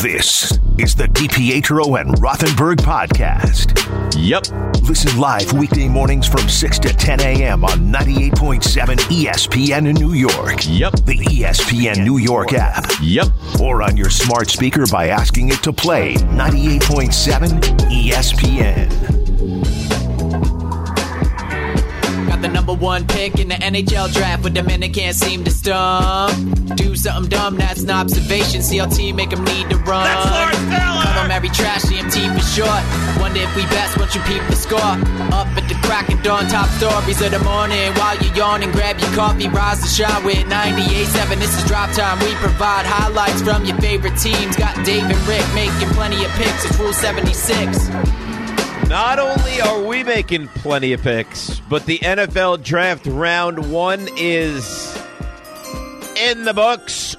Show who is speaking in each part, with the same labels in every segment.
Speaker 1: This is the DiPietro and Rothenberg podcast.
Speaker 2: Yep.
Speaker 1: Listen live weekday mornings from 6 to 10 a.m. on 98.7 ESPN in New York.
Speaker 2: Yep.
Speaker 1: The ESPN New York app.
Speaker 2: Yep.
Speaker 1: Or on your smart speaker by asking it to play 98.7 ESPN.
Speaker 3: The number one pick in the NHL draft, but the men that can't seem to stump. Do something dumb, that's an observation. CLT make them need to run.
Speaker 2: That's Lawrence Taylor!
Speaker 3: Cut 'em every trash, CMT for short. Wonder if we best once you peep the score. Up at the crack of dawn, top stories of the morning. While you're yawning, grab your coffee, rise to shine with 98.7. This is Drop Time. We provide highlights from your favorite teams. Got Dave and Rick making plenty of picks. It's Rule 76.
Speaker 2: Not only are we making plenty of picks, but the NFL Draft Round 1 is in the books.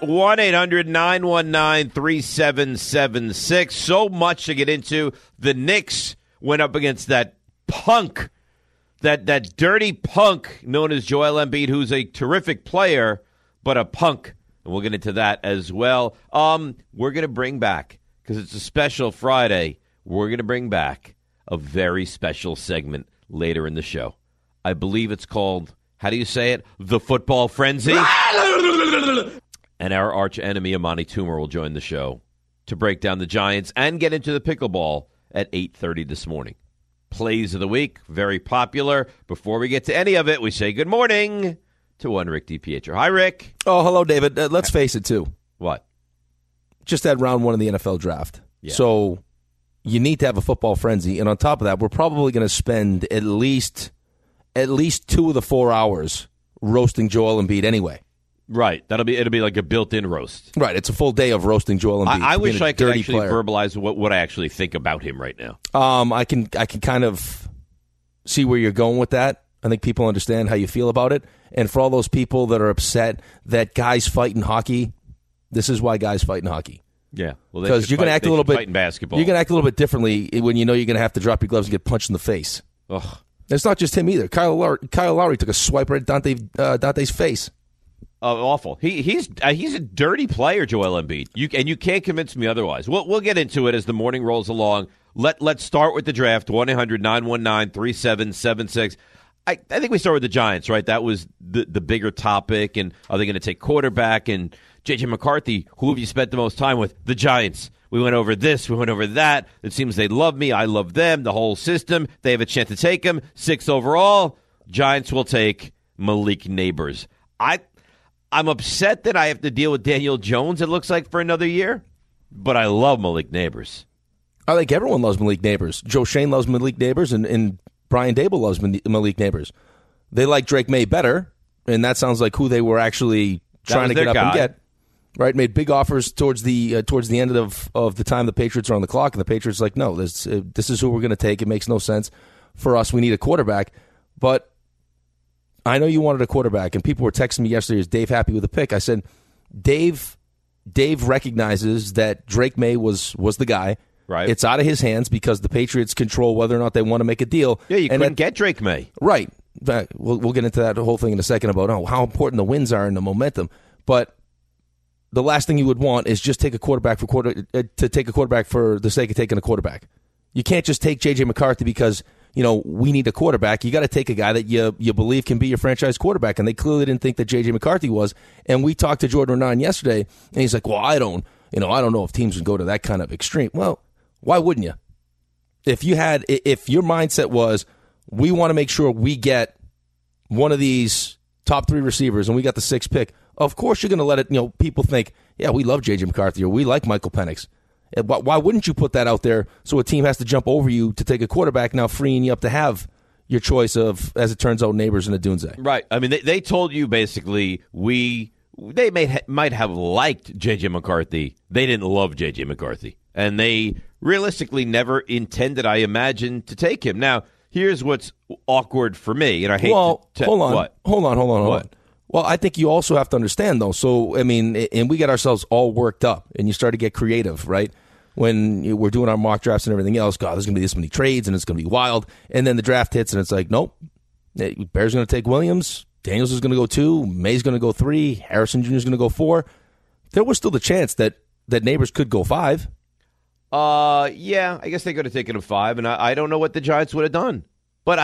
Speaker 2: 1-800-919-3776. So much to get into. The Knicks went up against that punk, that dirty punk known as Joel Embiid, who's a terrific player, but a punk. And we'll get into that as well. We're going to bring back, because it's a special Friday, we're going to bring back a very special segment later in the show. I believe it's called, how do you say it? The Football Frenzy. And our arch enemy, Amani Toomer, will join the show to break down the Giants and get into the pickleball at 8:30 this morning. Plays of the week, very popular. Before we get to any of it, we say good morning to one Rick DiPietro. Hi, Rick.
Speaker 4: Oh, hello, David. Let's face it, too.
Speaker 2: What?
Speaker 4: Just had round 1 of the NFL draft.
Speaker 2: Yeah.
Speaker 4: So you need to have a football frenzy. And on top of that, we're probably going to spend at least 2 of the 4 hours roasting Joel Embiid anyway.
Speaker 2: Right. it'll be like a built-in roast.
Speaker 4: Right. It's a full day of roasting Joel Embiid.
Speaker 2: I wish I could actually
Speaker 4: player.
Speaker 2: verbalize what I actually think about him right now.
Speaker 4: I can kind of see where you're going with that. I think people understand how you feel about it. And for all those people that are upset that guys fight in hockey, this is why guys fight in hockey.
Speaker 2: Yeah, well,
Speaker 4: because you're going to act a little bit.
Speaker 2: In basketball.
Speaker 4: You're going to act a little bit differently when you know you're going to have to drop your gloves and get punched in the face.
Speaker 2: Ugh.
Speaker 4: It's not just him either. Kyle Lowry took a swipe right at Dante's face.
Speaker 2: Awful. He's a dirty player, Joel Embiid. You can't convince me otherwise. We'll get into it as the morning rolls along. Let's start with the draft. 1-800-919-3776. I think we start with the Giants, right? That was the bigger topic. And are they going to take quarterback? And J.J. McCarthy, who have you spent the most time with? The Giants. We went over this. We went over that. It seems they love me. I love them. The whole system. They have a chance to take him. 6 overall. Giants will take Malik Neighbors. I'm upset that I have to deal with Daniel Jones, it looks like, for another year. But I love Malik Neighbors.
Speaker 4: I think everyone loves Malik Neighbors. Joe Shane loves Malik Neighbors, and Brian Dable loves Malik Neighbors. They like Drake May better, and that sounds like who they were actually trying to get up and get. Right, made big offers towards the end of the time the Patriots are on the clock, and the Patriots are like, no, this is who we're going to take. It makes no sense for us. We need a quarterback. But I know you wanted a quarterback, and people were texting me yesterday, is Dave happy with the pick? I said, Dave recognizes that Drake May was the guy.
Speaker 2: Right.
Speaker 4: It's out of his hands because the Patriots control whether or not they want to make a deal.
Speaker 2: Yeah, you couldn't get Drake May.
Speaker 4: Right. We'll get into that whole thing in a second about how important the wins are and the momentum. But the last thing you would want is just take a quarterback for the sake of taking a quarterback. You can't just take J.J. McCarthy because, we need a quarterback. You got to take a guy that you believe can be your franchise quarterback, and they clearly didn't think that J.J. McCarthy was. And we talked to Jordan Renan yesterday, and he's like, well, I don't know if teams would go to that kind of extreme. Well, why wouldn't you? If your mindset was, we want to make sure we get one of these top 3 receivers and we got the 6th pick, of course you're going to let it, people think, yeah, we love J.J. McCarthy or we like Michael Penix. Why wouldn't you put that out there so a team has to jump over you to take a quarterback, now freeing you up to have your choice of, as it turns out, Neighbors and Adunze?
Speaker 2: Right. I mean, they told you basically they might have liked J.J. McCarthy. They didn't love J.J. McCarthy. And they realistically never intended, I imagine, to take him. Now, here's what's awkward for me, and I hate
Speaker 4: hold on.
Speaker 2: What?
Speaker 4: Hold on.
Speaker 2: What?
Speaker 4: Well, I think you also have to understand, though. So, I mean, and we get ourselves all worked up, and you start to get creative, right? When we're doing our mock drafts and everything else, God, there's going to be this many trades, and it's going to be wild. And then the draft hits, and it's like, nope. Bears going to take Williams. Daniels is going to go 2. May's going to go 3. Harrison Jr. is going to go 4. There was still the chance that that Neighbors could go 5.
Speaker 2: Yeah, I guess they could have taken him 5, and I don't know what the Giants would have done. But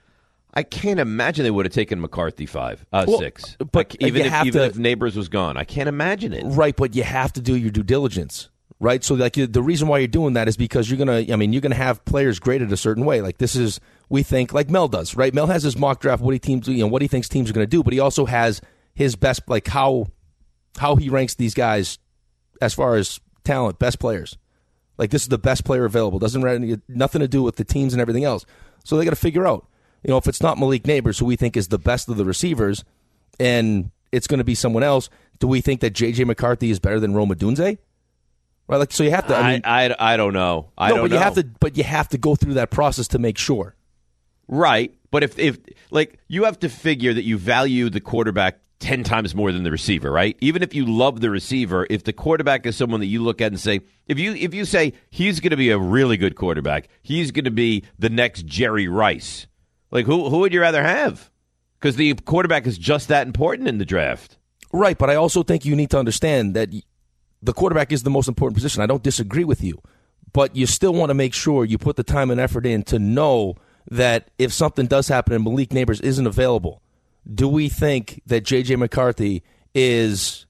Speaker 2: I can't imagine they would have taken McCarthy 6.
Speaker 4: But
Speaker 2: even if Neighbors was gone, I can't imagine it.
Speaker 4: Right, but you have to do your due diligence, right? So like the reason why you're doing that is because you're gonna have players graded a certain way. Like this is, we think, like Mel does, right? Mel has his mock draft, what he thinks teams are going to do, but he also has his best, like how he ranks these guys as far as talent, best players. Like this is the best player available. Doesn't have nothing to do with the teams and everything else. So they got to figure out, if it's not Malik Neighbors, who we think is the best of the receivers, and it's going to be someone else, do we think that J.J. McCarthy is better than Rome Odunze? Right, like so you have to.
Speaker 2: I don't know. I don't know.
Speaker 4: You have to go through that process to make sure.
Speaker 2: Right, but if like you have to figure that you value the quarterback 10 times more than the receiver, right? Even if you love the receiver, if the quarterback is someone that you look at and say, if you say he's going to be a really good quarterback, he's going to be the next Jerry Rice, like who would you rather have? Because the quarterback is just that important in the draft.
Speaker 4: Right, but I also think you need to understand that the quarterback is the most important position. I don't disagree with you, but you still want to make sure you put the time and effort in to know that if something does happen and Malik Neighbors isn't available, do we think that J.J. McCarthy is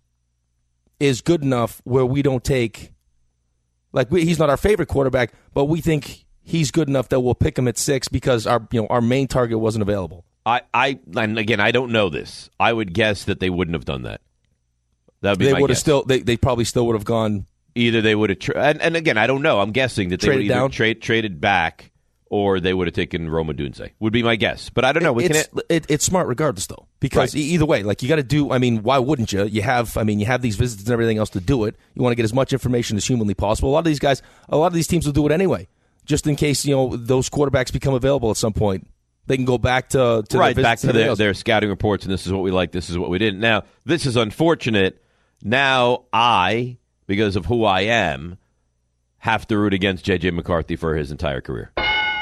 Speaker 4: good enough where we don't take, he's not our favorite quarterback, but we think he's good enough that we'll pick him at 6 because our main target wasn't available?
Speaker 2: And again, I don't know this. I would guess that they wouldn't have done that. That would be my guess.
Speaker 4: They probably still would have gone.
Speaker 2: Either they would have, and again, I don't know. I'm guessing that they would either traded back, or they would have taken Rome Odunze, would be my guess. But I don't know.
Speaker 4: It's smart regardless, though, because either way, you got to do. Why wouldn't you? You have these visits and everything else to do it. You want to get as much information as humanly possible. A lot of these teams will do it anyway, just in case those quarterbacks become available at some point. They can go back to
Speaker 2: their scouting reports, and this is what we like, this is what we didn't. Now, this is unfortunate. Now I, because of who I am, have to root against J.J. McCarthy for his entire career.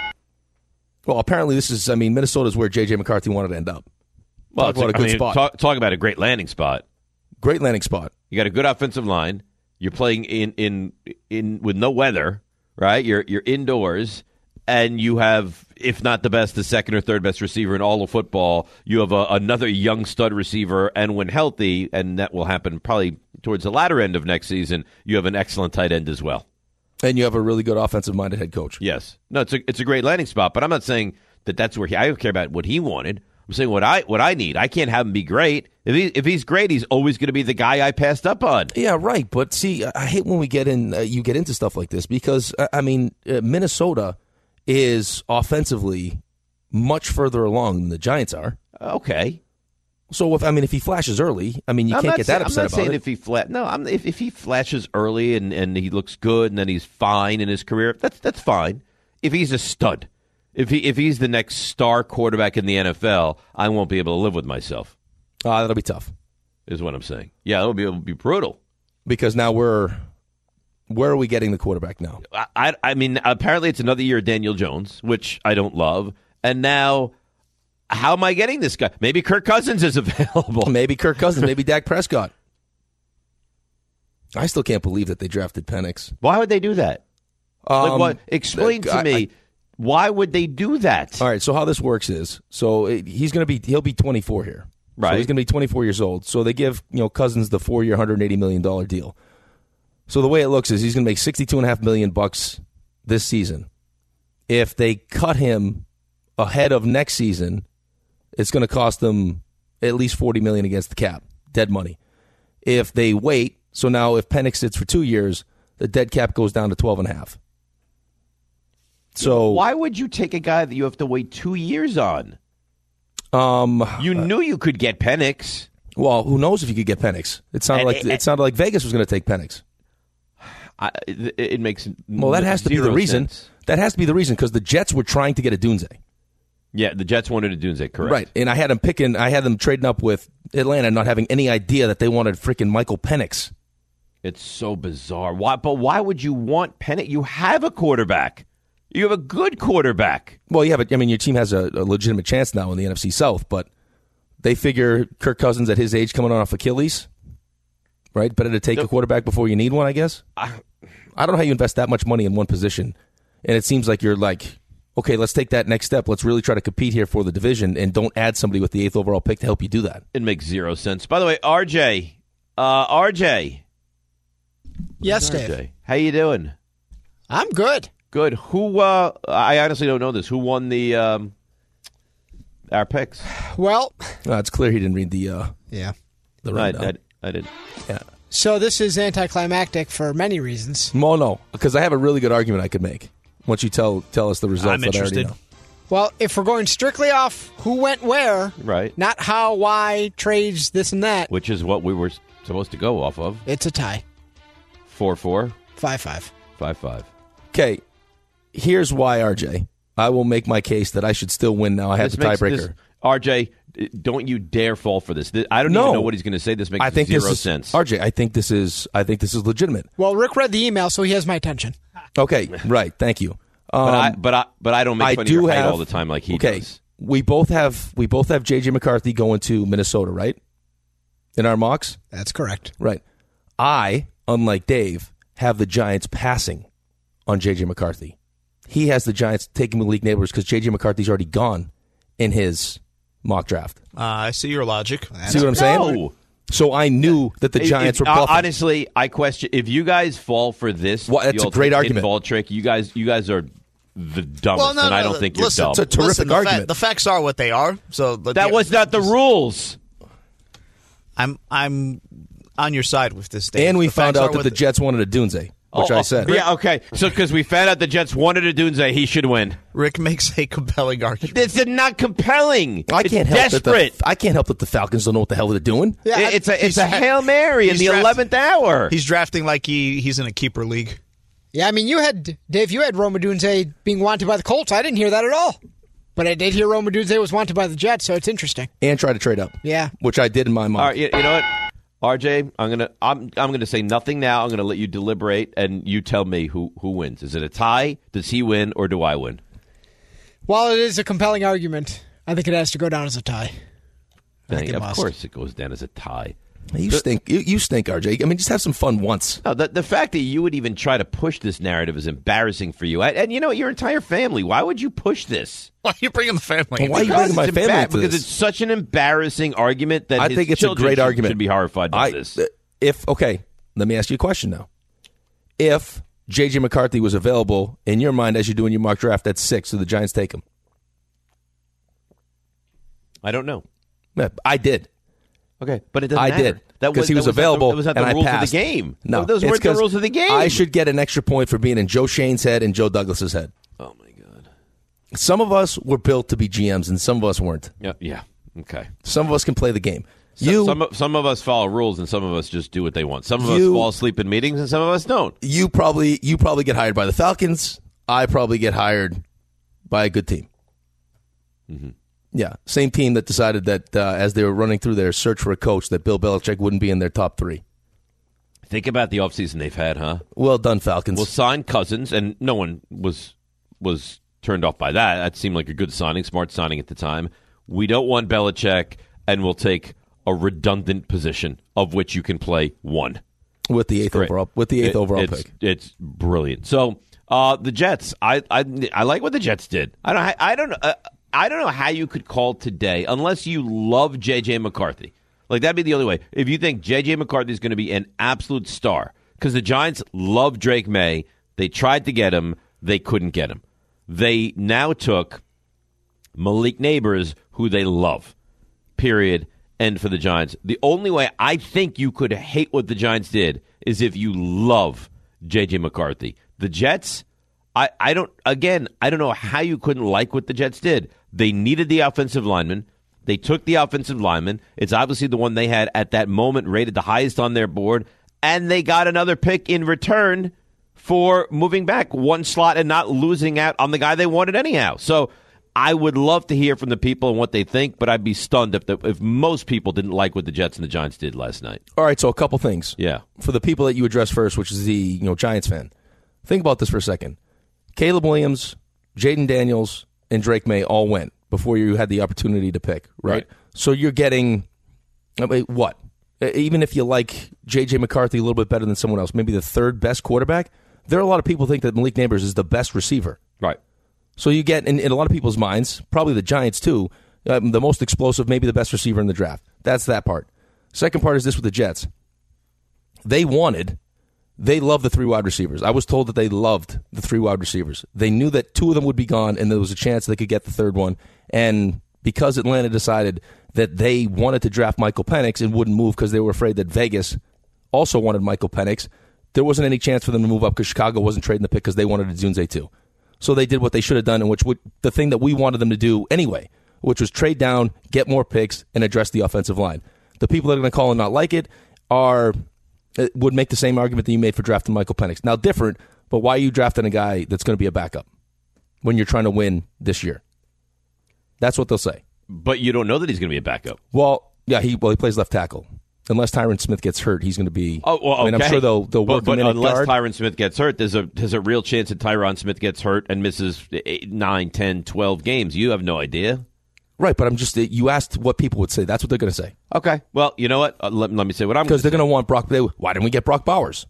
Speaker 4: Well, apparently this is, Minnesota's where J.J. McCarthy wanted to end up. Well, talk about a good spot.
Speaker 2: Talk about a great landing spot.
Speaker 4: Great landing spot.
Speaker 2: You got a good offensive line. You're playing in with no weather, right? You're indoors, and you have, if not the best, the second or third best receiver in all of football. You have another young stud receiver, and when healthy, and that will happen probably towards the latter end of next season, you have an excellent tight end as well.
Speaker 4: And you have a really good offensive-minded head coach.
Speaker 2: Yes. No, it's a great landing spot, but I'm not saying that's where I don't care about what he wanted. I'm saying what I need. I can't have him be great. If he's great, he's always going to be the guy I passed up on.
Speaker 4: Yeah, right. But see, I hate when we get in. You get into stuff like this because Minnesota is offensively much further along than the Giants are.
Speaker 2: Okay.
Speaker 4: So if he flashes early, you can't get that upset about it.
Speaker 2: If he flashes early and he looks good and then he's fine in his career, that's fine. If he's a stud, if he's the next star quarterback in the NFL, I won't be able to live with myself.
Speaker 4: That'll be tough,
Speaker 2: is what I'm saying. Yeah, it'll be brutal.
Speaker 4: Because now where are we getting the quarterback now?
Speaker 2: Apparently it's another year of Daniel Jones, which I don't love, and now. How am I getting this guy? Maybe Kirk Cousins is available.
Speaker 4: Maybe Kirk Cousins. Maybe Dak Prescott. I still can't believe that they drafted Penix.
Speaker 2: Why would they do that? Explain to me. Why would they do that?
Speaker 4: All right. So how this works is, he'll be 24 here.
Speaker 2: Right.
Speaker 4: So he's going to be 24 years old. So they give Cousins the 4-year, $180 million deal. So the way it looks is he's going to make $62.5 million this season. If they cut him ahead of next season, it's going to cost them at least $40 million against the cap, dead money. If they wait, so now if Penix sits for 2 years, the dead cap goes down to 12.5. So
Speaker 2: why would you take a guy that you have to wait 2 years on? You knew you could get Penix.
Speaker 4: Well, who knows if you could get Penix? It sounded like Vegas was going to take Penix.
Speaker 2: It makes
Speaker 4: that has to be the reason.
Speaker 2: Sense.
Speaker 4: That has to be the reason because the Jets were trying to get Odunze.
Speaker 2: Yeah, the Jets wanted Odunze, correct?
Speaker 4: Right, and I had them trading up with Atlanta, not having any idea that they wanted freaking Michael Penix.
Speaker 2: It's so bizarre. Why would you want Penix? You have a quarterback. You have a good quarterback.
Speaker 4: Well, you have your team has a legitimate chance now in the NFC South, but they figure Kirk Cousins at his age coming on off Achilles, right? Better to take a quarterback before you need one, I guess. I don't know how you invest that much money in one position, and it seems like you're like, okay, let's take that next step. Let's really try to compete here for the division, and don't add somebody with the 8th overall pick to help you do that.
Speaker 2: It makes zero sense. By the way, RJ.
Speaker 5: Yes,
Speaker 2: RJ.
Speaker 5: Dave.
Speaker 2: How you doing?
Speaker 5: I'm good.
Speaker 2: Good. Who? I honestly don't know this. Who won the our picks?
Speaker 5: Well,
Speaker 4: It's clear he didn't read the
Speaker 5: yeah.
Speaker 4: the
Speaker 2: No,
Speaker 4: rundown.
Speaker 2: I did.
Speaker 4: Yeah.
Speaker 5: So this is anticlimactic for many reasons.
Speaker 4: Well, no, because I have a really good argument I could make once you tell us the results
Speaker 6: I'm
Speaker 4: that I already
Speaker 6: interested.
Speaker 4: know.
Speaker 5: Well, if we're going strictly off who went where,
Speaker 2: Right.
Speaker 5: not how, why, trades, this and that,
Speaker 2: Which is what we were supposed to go off of.
Speaker 5: it's a tie.
Speaker 2: 4-4,
Speaker 5: 5-5.
Speaker 2: 5-5.
Speaker 4: Okay, here's why, RJ. I will make my case that I should still win now. I have the tiebreaker.
Speaker 2: RJ, don't you dare fall for this. I don't
Speaker 4: No.
Speaker 2: even know what he's going to say. This makes
Speaker 4: I think
Speaker 2: zero
Speaker 4: this is,
Speaker 2: sense.
Speaker 4: RJ, I think this is legitimate.
Speaker 5: Well, Rick read the email, so he has my attention.
Speaker 4: Okay, right. Thank you.
Speaker 2: But I don't make fun of your height all the time like he does.
Speaker 4: We both have JJ McCarthy going to Minnesota, right? In our mocks?
Speaker 5: That's correct.
Speaker 4: Right. I, unlike Dave, have the Giants passing on JJ McCarthy. He has the Giants taking Malik Neighbors because JJ McCarthy's already gone in his mock draft.
Speaker 6: I see your logic.
Speaker 4: See what I'm saying?
Speaker 2: No.
Speaker 4: So I knew that the Giants were bluffing.
Speaker 2: Honestly, I question if you guys fall for this.
Speaker 4: Well, that's
Speaker 2: the
Speaker 4: a great
Speaker 2: ultimate
Speaker 4: argument.
Speaker 2: pinball trick. You guys are the dumbest,
Speaker 6: Well, no,
Speaker 2: and I
Speaker 6: no,
Speaker 2: don't think
Speaker 6: listen,
Speaker 2: you're dumb.
Speaker 4: It's a terrific argument.
Speaker 6: The facts are what they are. So
Speaker 2: That was not the rules.
Speaker 6: I'm on your side with this. Dave.
Speaker 4: And we
Speaker 6: The
Speaker 4: found
Speaker 6: facts
Speaker 4: out
Speaker 6: are
Speaker 4: that
Speaker 6: what
Speaker 4: the Jets wanted a Dunze, which I said.
Speaker 2: Yeah, okay. So because we found out the Jets wanted a Dunze, he should win.
Speaker 6: Rick makes a compelling argument.
Speaker 2: This is not compelling.
Speaker 4: I
Speaker 2: It's
Speaker 4: can't help
Speaker 2: desperate.
Speaker 4: I can't help that the Falcons don't know what the hell they're doing.
Speaker 5: Yeah,
Speaker 2: It's a Hail Mary in
Speaker 6: he's
Speaker 2: the
Speaker 6: drafting-
Speaker 2: 11th hour.
Speaker 6: He's drafting like he's in a keeper league.
Speaker 5: Yeah, I mean, you had Rome Odunze being wanted by the Colts. I didn't hear that at all. But I did hear Rome Odunze was wanted by the Jets, so it's interesting.
Speaker 4: And try to trade up.
Speaker 5: Yeah.
Speaker 4: Which I did in my mock.
Speaker 2: All right, you know what, RJ, I'm gonna say nothing now. I'm gonna let you deliberate, and you tell me who wins. Is it a tie? Does he win, or do I win?
Speaker 5: While it is a compelling argument, I think it has to go down as a tie. I think it
Speaker 2: Of
Speaker 5: must.
Speaker 2: course, it goes down as a tie.
Speaker 4: You stink. You stink, RJ. I mean, just have some fun once.
Speaker 2: No, the fact that you would even try to push this narrative is embarrassing for you. And you know, your entire family. Why would you push this?
Speaker 6: Why are you bringing the family?
Speaker 4: Why are you
Speaker 2: Because
Speaker 4: bringing my
Speaker 2: it's
Speaker 4: family into
Speaker 2: because
Speaker 4: this?
Speaker 2: it's such an embarrassing argument that
Speaker 4: I
Speaker 2: his
Speaker 4: think it's a
Speaker 2: children
Speaker 4: great
Speaker 2: should-
Speaker 4: argument.
Speaker 2: Should be horrified by this.
Speaker 4: Okay, let me ask you a question now. If JJ McCarthy was available in your mind as you're doing your mock draft at 6, so the Giants take him.
Speaker 2: I don't know.
Speaker 4: Yeah, I did.
Speaker 2: Okay, but it doesn't
Speaker 4: I
Speaker 2: matter.
Speaker 4: did because he was
Speaker 2: that
Speaker 4: available.
Speaker 2: That was not
Speaker 4: and
Speaker 2: the
Speaker 4: I
Speaker 2: rules
Speaker 4: passed.
Speaker 2: of the game.
Speaker 4: No,
Speaker 2: those
Speaker 4: it's
Speaker 2: weren't the
Speaker 4: 'cause
Speaker 2: rules of the game.
Speaker 4: I should get an extra point for being in Joe Shane's head and Joe Douglas's head.
Speaker 2: Oh my god.
Speaker 4: Some of us were built to be GMs, and some of us weren't.
Speaker 2: Yeah. Okay.
Speaker 4: Some of us can play the game.
Speaker 2: Some of us follow rules, and some of us just do what they want. Some of us fall asleep in meetings, and some of us don't.
Speaker 4: You probably get hired by the Falcons. I probably get hired by a good team.
Speaker 2: Mm-hmm.
Speaker 4: Yeah, same team that decided that as they were running through their search for a coach, that Bill Belichick wouldn't be in their top 3.
Speaker 2: Think about the offseason they've had, huh?
Speaker 4: Well done, Falcons.
Speaker 2: We'll sign Cousins, and no one was turned off by that. That seemed like a good signing, smart signing at the time. We don't want Belichick, and we'll take a redundant position of which you can play one
Speaker 4: with the eighth overall pick.
Speaker 2: It's brilliant. So the Jets, I like what the Jets did. I don't know how you could call today unless you love J.J. McCarthy. Like, that'd be the only way. If you think J.J. McCarthy is going to be an absolute star, because the Giants love Drake May. They tried to get him. They couldn't get him. They now took Malik Neighbors, who they love, period, and for the Giants. The only way I think you could hate what the Giants did is if you love J.J. McCarthy. The Jets, I don't know how you couldn't like what the Jets did. They needed the offensive lineman. They took the offensive lineman. It's obviously the one they had at that moment rated the highest on their board, and they got another pick in return for moving back one slot and not losing out on the guy they wanted anyhow. So I would love to hear from the people and what they think, but I'd be stunned if most people didn't like what the Jets and the Giants did last night.
Speaker 4: All right, so a couple things.
Speaker 2: Yeah.
Speaker 4: For the people that you addressed first, which is the Giants fan, think about this for a second. Caleb Williams, Jaden Daniels, and Drake May all went before you had the opportunity to pick, right? So you're getting, what? even if you like J.J. McCarthy a little bit better than someone else, maybe the third best quarterback, there are a lot of people who think that Malik Nabers is the best receiver.
Speaker 2: Right.
Speaker 4: So you get, in a lot of people's minds, probably the Giants too, the most explosive, maybe the best receiver in the draft. That's that part. Second part is this with the Jets. They loved the 3 wide receivers. I was told that they loved the 3 wide receivers. They knew that 2 of them would be gone, and there was a chance they could get the third one. And because Atlanta decided that they wanted to draft Michael Penix and wouldn't move because they were afraid that Vegas also wanted Michael Penix, there wasn't any chance for them to move up because Chicago wasn't trading the pick because they wanted Odunze too. So they did what they should have done, and the thing that we wanted them to do anyway, which was trade down, get more picks, and address the offensive line. The people that are going to call and not like it would make the same argument that you made for drafting Michael Penix. Now, different, but why are you drafting a guy that's going to be a backup when you're trying to win this year? That's what they'll say.
Speaker 2: But you don't know that he's going to be a backup.
Speaker 4: Well, yeah, he plays left tackle. Unless Tyron Smith gets hurt, he's going to be.
Speaker 2: Oh, well, okay.
Speaker 4: I mean, I'm sure they'll work him in at
Speaker 2: unless
Speaker 4: guard.
Speaker 2: Tyron Smith gets hurt, there's a real chance that Tyron Smith gets hurt and misses 8, 9, 10, 12 games. You have no idea.
Speaker 4: Right, but I'm just, you asked what people would say. That's what they're going to say.
Speaker 2: Okay. Well, you know what? Let me say what I'm going to say.
Speaker 4: Because they're going to want Brock. Why didn't we get Brock Bowers?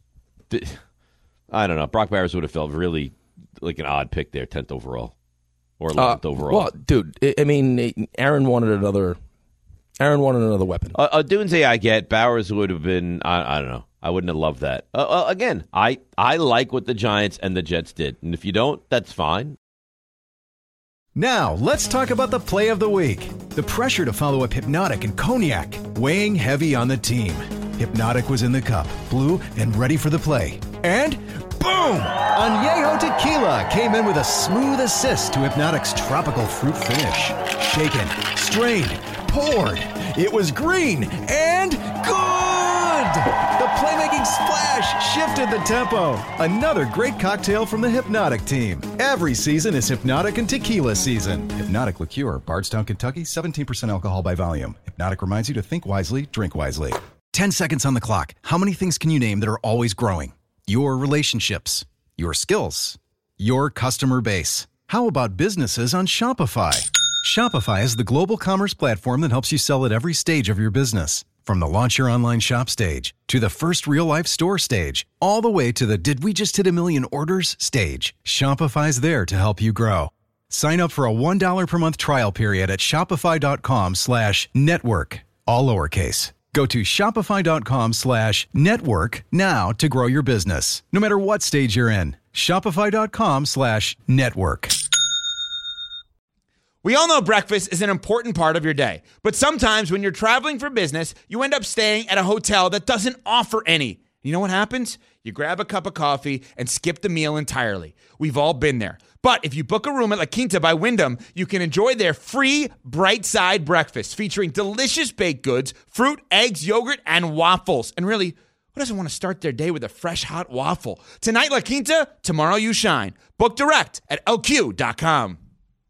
Speaker 2: I don't know. Brock Bowers would have felt really like an odd pick there, 10th overall or 11th overall.
Speaker 4: Well, dude, I mean, Aaron wanted another weapon.
Speaker 2: Odunze, I get. Bowers would have been, I don't know. I wouldn't have loved that. Again, I like what the Giants and the Jets did. And if you don't, that's fine.
Speaker 7: Now, let's talk about the play of the week. The pressure to follow up Hypnotic and Cognac, weighing heavy on the team. Hypnotic was in the cup, blue, and ready for the play. And boom! Añejo Tequila came in with a smooth assist to Hypnotic's tropical fruit finish. Shaken, strained, poured. It was green and good! The playmaking splash shifted the tempo. Another great cocktail from the Hypnotic team. Every season is Hypnotic and Tequila season. Hypnotic Liqueur, Bardstown, Kentucky, 17% alcohol by volume. Hypnotic reminds you to think wisely, drink wisely. 10 seconds on the clock. How many things can you name that are always growing? Your relationships, your skills, your customer base. How about businesses on Shopify? Shopify is the global commerce platform that helps you sell at every stage of your business. From the launch your online shop stage, to the first real-life store stage, all the way to the did we just hit a million orders stage, Shopify's there to help you grow. Sign up for a $1 per month trial period at shopify.com/network, all lowercase. Go to shopify.com/network now to grow your business, no matter what stage you're in. Shopify.com/network.
Speaker 8: We all know breakfast is an important part of your day, but sometimes when you're traveling for business, you end up staying at a hotel that doesn't offer any. You know what happens? You grab a cup of coffee and skip the meal entirely. We've all been there. But if you book a room at La Quinta by Wyndham, you can enjoy their free Bright Side breakfast featuring delicious baked goods, fruit, eggs, yogurt, and waffles. And really, who doesn't want to start their day with a fresh, hot waffle? Tonight, La Quinta, tomorrow you shine. Book direct at lq.com.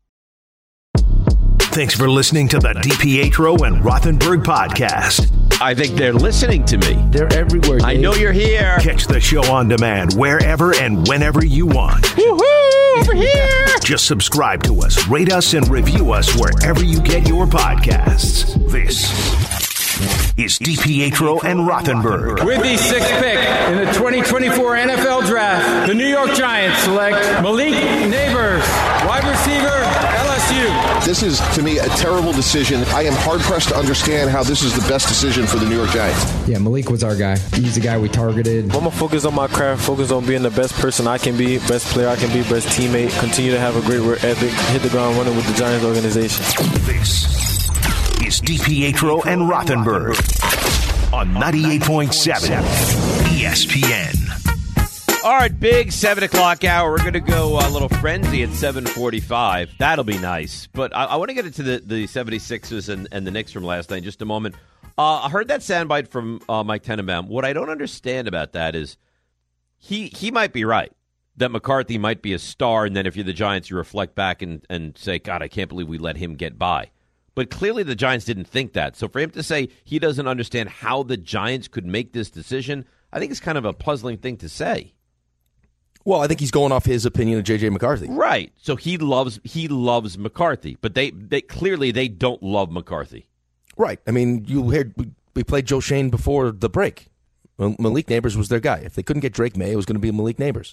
Speaker 1: Thanks for listening to the DiPietro and Rothenberg podcast.
Speaker 2: I think they're listening to me.
Speaker 4: They're everywhere, Dave.
Speaker 2: I know you're here.
Speaker 1: Catch the show on demand wherever and whenever you want.
Speaker 2: Woohoo! Over here!
Speaker 1: Just subscribe to us, rate us, and review us wherever you get your podcasts. This is DiPietro and Rothenberg.
Speaker 9: With the 6th pick in the 2024 NFL Draft, the New York Giants select Malik Nabers, wide receiver, LSU.
Speaker 10: This is, to me, a terrible decision. I am hard-pressed to understand how this is the best decision for the New York Giants.
Speaker 11: Yeah, Malik was our guy. He's the guy we targeted.
Speaker 12: I'm going to focus on my craft, focus on being the best person I can be, best player I can be, best teammate, continue to have a great work ethic, hit the ground running with the Giants organization.
Speaker 1: This is DiPietro and Rothenberg on 98.7 ESPN.
Speaker 2: All right, big 7 o'clock hour. We're going to go a little frenzy at 7:45. That'll be nice. But I want to get into the 76ers and the Knicks from last night in just a moment. I heard that soundbite from Mike Tenenbaum. What I don't understand about that is he might be right, that McCarthy might be a star, and then if you're the Giants, you reflect back and say, God, I can't believe we let him get by. But clearly the Giants didn't think that. So for him to say he doesn't understand how the Giants could make this decision, I think it's kind of a puzzling thing to say.
Speaker 4: Well, I think he's going off his opinion of J.J. McCarthy.
Speaker 2: Right. So he loves McCarthy, but they clearly they don't love McCarthy.
Speaker 4: Right. I mean, you heard we played Joe Shane before the break. Malik Neighbors was their guy. If they couldn't get Drake May, it was going to be Malik Neighbors.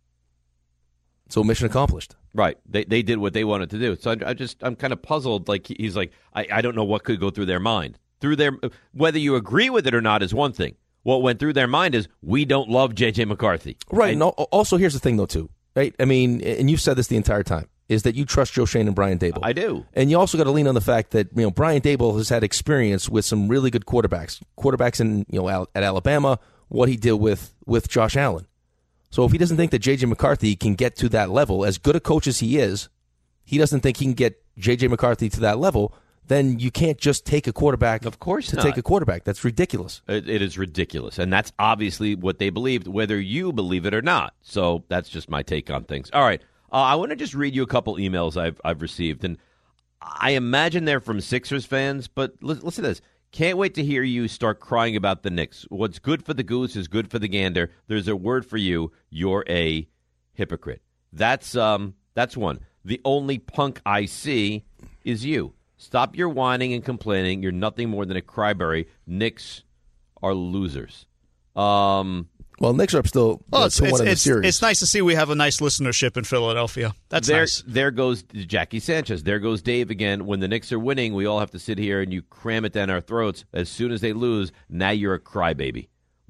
Speaker 4: So mission accomplished.
Speaker 2: Right. They did what they wanted to do. So I'm kind of puzzled. Like he's like, I don't know what could go through their mind. Whether you agree with it or not is one thing. What went through their mind is we don't love J.J. McCarthy.
Speaker 4: Right. And also, here's the thing, though, too. Right. I mean, and you've said this the entire time, is that you trust Joe Shane and Brian Daboll.
Speaker 2: I do.
Speaker 4: And you also got to lean on the fact that Brian Daboll has had experience with some really good quarterbacks in at Alabama. What he did with Josh Allen. So if he doesn't think that J.J. McCarthy can get to that level, as good a coach as he is, he doesn't think he can get J.J. McCarthy to that level, then you can't just take a quarterback.
Speaker 2: Of course
Speaker 4: to
Speaker 2: not.
Speaker 4: take a quarterback. That's ridiculous.
Speaker 2: It is ridiculous. And that's obviously what they believed, whether you believe it or not. So that's just my take on things. All right. I want to just read you a couple emails I've received. And I imagine they're from Sixers fans, but listen to this. Can't wait to hear you start crying about the Knicks. What's good for the goose is good for the gander. There's a word for you. You're a hypocrite. That's one. The only punk I see is you. Stop your whining and complaining. You're nothing more than a cryberry. Knicks are losers.
Speaker 4: Well, Knicks are still 2-1 in the series.
Speaker 6: It's nice to see we have a nice listenership in Philadelphia. That's nice.
Speaker 2: There goes Jackie Sanchez. There goes Dave again. When the Knicks are winning, we all have to sit here and you cram it down our throats. As soon as they lose, now you're a crybaby.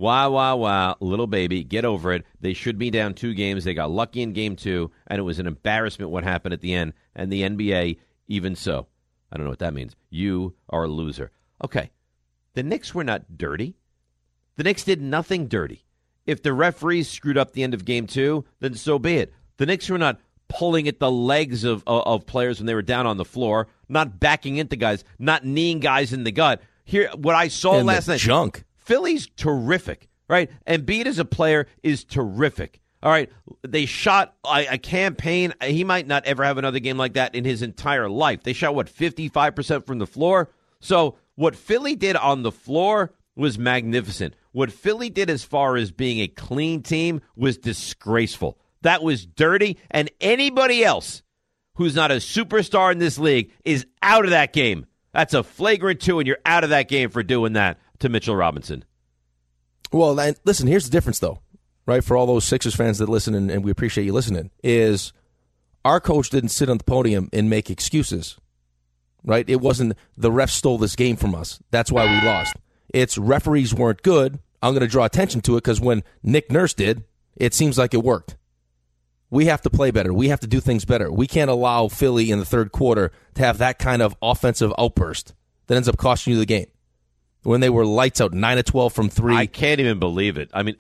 Speaker 2: Wow, little baby, get over it. They should be down 2 games. They got lucky in game 2, and it was an embarrassment what happened at the end. And the NBA, even so. I don't know what that means. You are a loser. Okay, the Knicks were not dirty. The Knicks did nothing dirty. If the referees screwed up the end of Game 2, then so be it. The Knicks were not pulling at the legs of players when they were down on the floor, not backing into guys, not kneeing guys in the gut. Here, what I saw last night.
Speaker 4: Junk.
Speaker 2: Philly's terrific, right? Embiid as a player is terrific. All right, they shot a campaign. He might not ever have another game like that in his entire life. They shot, 55% from the floor? So what Philly did on the floor was magnificent. What Philly did as far as being a clean team was disgraceful. That was dirty, and anybody else who's not a superstar in this league is out of that game. That's a flagrant 2, and you're out of that game for doing that to Mitchell Robinson.
Speaker 4: Well, listen, here's the difference, though, right, for all those Sixers fans that listen, and we appreciate you listening, is our coach didn't sit on the podium and make excuses, right? It wasn't the refs stole this game from us. That's why we lost. It's referees weren't good. I'm going to draw attention to it because when Nick Nurse did, it seems like it worked. We have to play better. We have to do things better. We can't allow Philly in the third quarter to have that kind of offensive outburst that ends up costing you the game. When they were lights out, 9 of 12 from 3.
Speaker 2: I can't even believe it. I mean,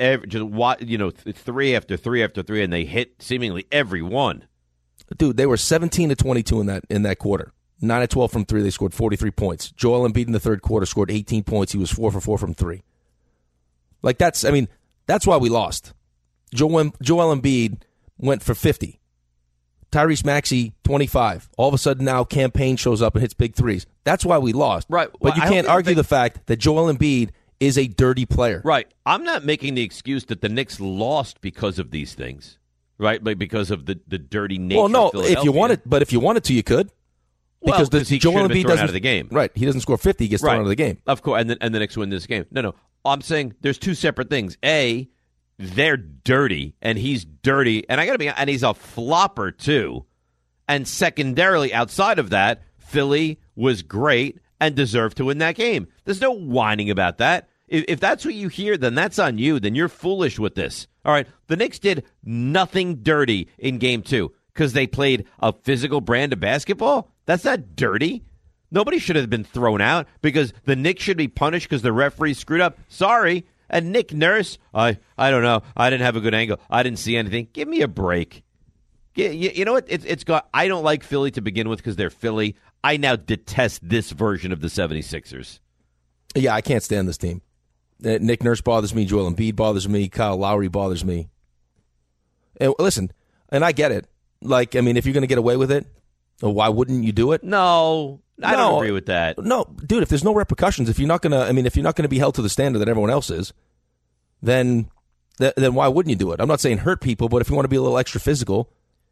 Speaker 2: 3 after 3 after 3, and they hit seemingly every one.
Speaker 4: Dude, they were 17 to 22 in that quarter. 9 of 12 from 3, they scored 43 points. Joel Embiid in the third quarter scored 18 points. He was 4 for 4 from 3. Like, that's why we lost. Joel Embiid went for 50. Tyrese Maxey, 25. All of a sudden now Campaign shows up and hits big threes. That's why we lost.
Speaker 2: Right.
Speaker 4: But you can't argue the fact that Joel Embiid is a dirty player.
Speaker 2: Right. I'm not making the excuse that the Knicks lost because of these things, right? Like because of the dirty nature of Philadelphia.
Speaker 4: if you wanted to, you could.
Speaker 2: Because Joel Embiid doesn't out of the game.
Speaker 4: Right. He doesn't score 50, he gets thrown out of the game.
Speaker 2: Of course, and the Knicks win this game. No. I'm saying there's 2 separate things. A, they're dirty, and he's dirty, and he's a flopper too. And secondarily, outside of that, Philly was great and deserved to win that game. There's no whining about that. If that's what you hear, then that's on you. Then you're foolish with this. All right, the Knicks did nothing dirty in Game 2 because they played a physical brand of basketball. That's not dirty. Nobody should have been thrown out because the Knicks should be punished because the referee screwed up. Sorry. And Nick Nurse, I don't know. I didn't have a good angle. I didn't see anything. Give me a break. You know what? It's got. I don't like Philly to begin with because they're Philly. I now detest this version of the 76ers.
Speaker 4: Yeah, I can't stand this team. Nick Nurse bothers me. Joel Embiid bothers me. Kyle Lowry bothers me. And listen, and I get it. Like, I mean, if you're going to get away with it, why wouldn't you do it?
Speaker 2: No, I don't agree with that.
Speaker 4: No, dude, if there's no repercussions, if you're not going to be held to the standard that everyone else is, then why wouldn't you do it? I'm not saying hurt people, but if you want to be a little extra physical.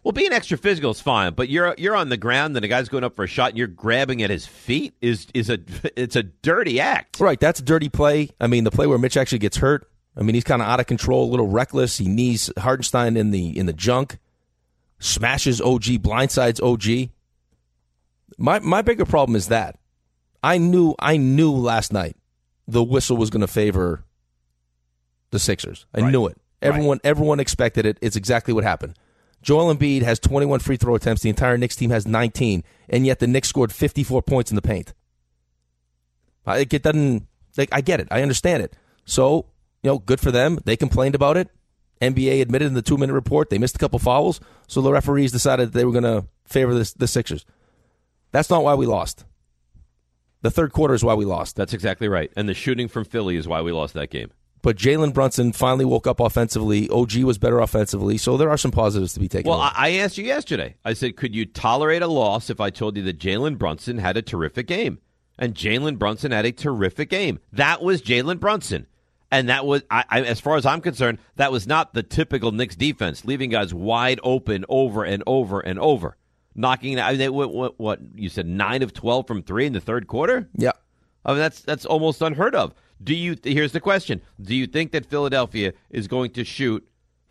Speaker 2: Well, being extra physical is fine, but you're on the ground and the guy's going up for a shot and you're grabbing at his feet it's a dirty act.
Speaker 4: Right, that's a dirty play. I mean, the play where Mitch actually gets hurt. I mean, he's kind of out of control, a little reckless. He knees Hartenstein in the junk, smashes OG, blindsides OG. My bigger problem is that I knew last night the whistle was going to favor the Sixers. I knew it. Everyone expected it. It's exactly what happened. Joel Embiid has 21 free throw attempts. The entire Knicks team has 19, and yet the Knicks scored 54 points in the paint. I get it. I understand it. So, good for them. They complained about it. NBA admitted in the 2-minute report they missed a couple fouls, so the referees decided that they were going to favor the Sixers. That's not why we lost. The third quarter is why we lost.
Speaker 2: That's exactly right. And the shooting from Philly is why we lost that game.
Speaker 4: But Jalen Brunson finally woke up offensively. OG was better offensively, so there are some positives to be taken.
Speaker 2: Well, I asked you yesterday. I said, could you tolerate a loss if I told you that Jalen Brunson had a terrific game? And Jalen Brunson had a terrific game. That was Jalen Brunson. And that was, as far as I'm concerned, that was not the typical Knicks defense, leaving guys wide open over and over and over. Knocking out, what you said, 9 of 12 from 3 in the third quarter?
Speaker 4: Yeah.
Speaker 2: I mean, that's almost unheard of. Here's the question. Do you think that Philadelphia is going to shoot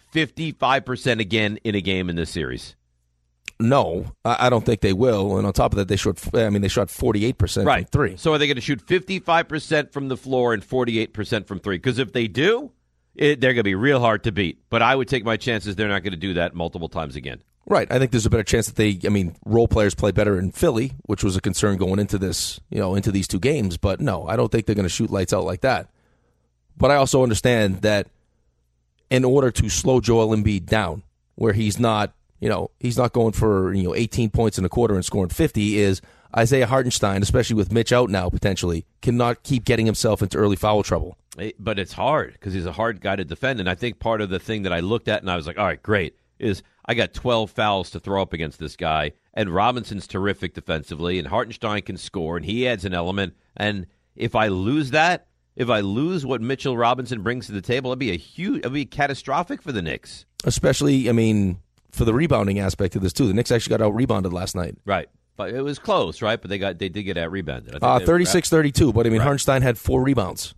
Speaker 2: 55% again in a game in this series?
Speaker 4: No, I don't think they will. And on top of that, they shot 48% from 3.
Speaker 2: So are they going to shoot 55% from the floor and 48% from 3? Because if they do, they're going to be real hard to beat. But I would take my chances they're not going to do that multiple times again.
Speaker 4: Right. I think there's a better chance that role players play better in Philly, which was a concern going into this, into these 2 games. But no, I don't think they're going to shoot lights out like that. But I also understand that in order to slow Joel Embiid down, where he's not going for, 18 points in a quarter and scoring 50, is Isaiah Hartenstein, especially with Mitch out now potentially, cannot keep getting himself into early foul trouble.
Speaker 2: But it's hard because he's a hard guy to defend. And I think part of the thing that I looked at and I was like, all right, great, is I got 12 fouls to throw up against this guy, and Robinson's terrific defensively, and Hartenstein can score, and he adds an element. And if I lose what Mitchell Robinson brings to the table, it'd be catastrophic for the Knicks.
Speaker 4: Especially, for the rebounding aspect of this too. The Knicks actually got out-rebounded last night.
Speaker 2: Right. But it was close, right? But they did get out-rebounded.
Speaker 4: 36-32, but Hartenstein had 4 rebounds.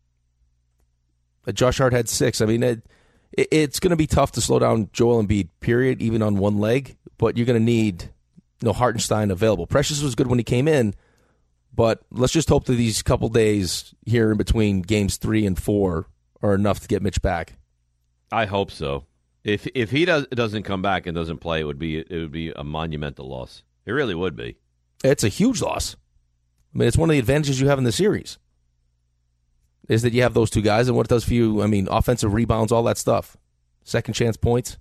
Speaker 4: Josh Hart had 6. It's going to be tough to slow down Joel Embiid, period, even on one leg, but you're going to need Hartenstein available. Precious was good when he came in, but let's just hope that these couple days here in between games 3 and 4 are enough to get Mitch back.
Speaker 2: I hope so. If he doesn't come back and doesn't play, it would be a monumental loss. It really would be.
Speaker 4: It's a huge loss. It's one of the advantages you have in the series. Is that you have those 2 guys, and what it does for you, offensive rebounds, all that stuff. Second chance points.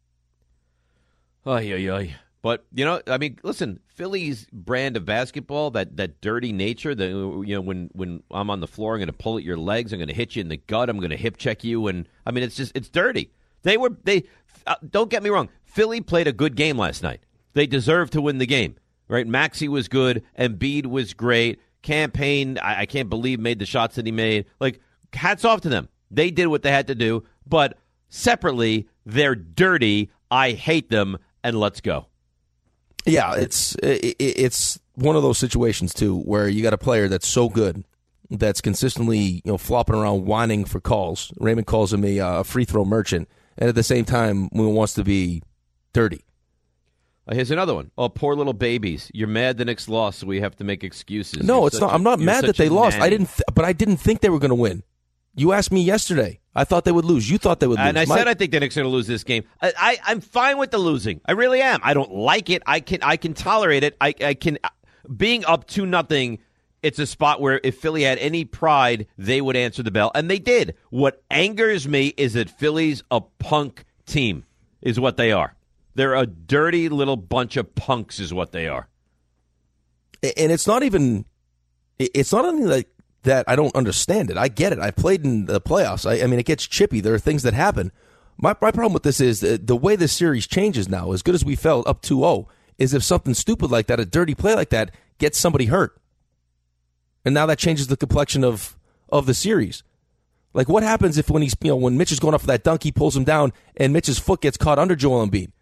Speaker 2: But, listen, Philly's brand of basketball, that dirty nature, when I'm on the floor, I'm going to pull at your legs, I'm going to hit you in the gut, I'm going to hip check you, and, it's dirty. Don't get me wrong, Philly played a good game last night. They deserved to win the game, right? Maxey was good, Embiid was great. Campaign, I can't believe, made the shots that he made. Hats off to them. They did what they had to do, but separately, they're dirty. I hate them, and let's go.
Speaker 4: Yeah, it's one of those situations, too, where you got a player that's so good, that's consistently flopping around whining for calls. Raymond calls him a free throw merchant, and at the same time, wants to be dirty.
Speaker 2: Here's another one. Oh, poor little babies. You're mad the Knicks lost, so we have to make excuses.
Speaker 4: No, it's not. I'm not mad that they lost. But I didn't think they were going to win. You asked me yesterday. I thought they would lose. You thought they would lose.
Speaker 2: And I said I think the Knicks are going to lose this game. I'm fine with the losing. I really am. I don't like it. I can tolerate it. I can. Being up 2-0, it's a spot where if Philly had any pride, they would answer the bell, and they did. What angers me is that Philly's a punk team, is what they are. They're a dirty little bunch of punks is what they are.
Speaker 4: And it's not anything like that. I don't understand it. I get it. I played in the playoffs. It gets chippy. There are things that happen. My problem with this is the way this series changes now, as good as we felt up 2-0, is if something stupid like that, a dirty play like that, gets somebody hurt. And now that changes the complexion of the series. What happens if when Mitch is going up for that dunk, he pulls him down, and Mitch's foot gets caught under Joel Embiid?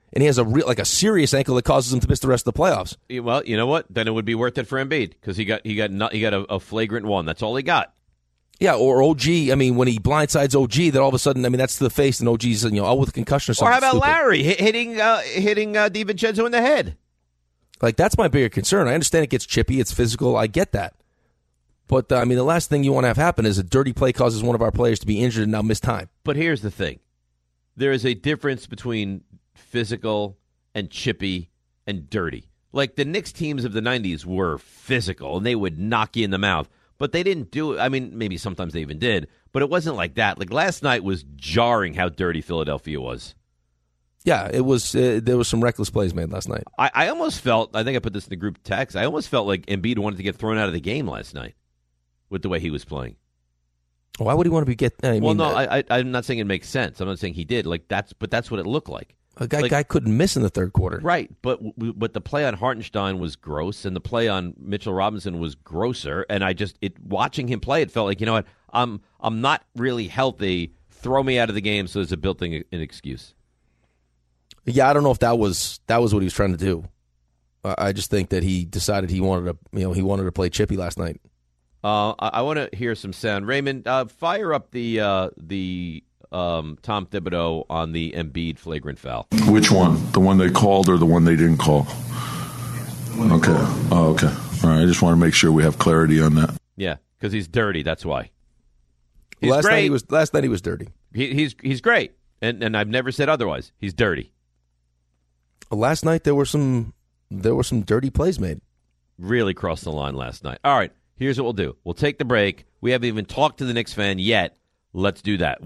Speaker 4: and he has a serious ankle that causes him to miss the rest of the playoffs.
Speaker 2: Well, you know what? Then it would be worth it for Embiid because he got a flagrant one. That's all he got.
Speaker 4: Yeah, or OG. I mean, when he blindsides OG, that all of a sudden, I mean, that's to the face, and OG's with a concussion or something.
Speaker 2: Or how about
Speaker 4: stupid.
Speaker 2: Larry hitting DiVincenzo in the head?
Speaker 4: Like, that's my bigger concern. I understand it gets chippy, it's physical. I get that. But, I mean, the last thing you want to have happen is a dirty play causes one of our players to be injured and now miss time.
Speaker 2: But here's the thing. There is a difference between physical and chippy and dirty. Like, the Knicks teams of the 90s were physical, and they would knock you in the mouth. But they didn't do it. I mean, maybe sometimes they even did, but it wasn't like that. Like, last night was jarring how dirty Philadelphia was.
Speaker 4: Yeah, it was. There was some reckless plays made last night.
Speaker 2: I almost felt, I think I put this in the group text, I almost felt like Embiid wanted to get thrown out of the game last night with the way he was playing.
Speaker 4: Why would he want to be
Speaker 2: I'm not saying it makes sense. I'm not saying he did. That's what it looked like.
Speaker 4: A guy couldn't miss in the third quarter.
Speaker 2: Right, but the play on Hartenstein was gross, and the play on Mitchell Robinson was grosser. And watching him play, it felt like, you know what, I'm not really healthy. Throw me out of the game so there's a built-in excuse.
Speaker 4: Yeah, I don't know if that was what he was trying to do. I just think that he decided he wanted to play chippy last night.
Speaker 2: I want to hear some sound. Raymond, fire up the Tom Thibodeau on the Embiid flagrant foul.
Speaker 13: Which one? The one they called or the one they didn't call? Okay. Oh, okay. All right. I just want to make sure we have clarity on that.
Speaker 2: Yeah, because he's dirty. That's why. He's
Speaker 4: last
Speaker 2: great.
Speaker 4: Night he was dirty.
Speaker 2: He's great, and I've never said otherwise. He's dirty.
Speaker 4: Last night there were some dirty plays made.
Speaker 2: Really crossed the line last night. All right. Here's what we'll do. We'll take the break. We haven't even talked to the Knicks fan yet. Let's do that.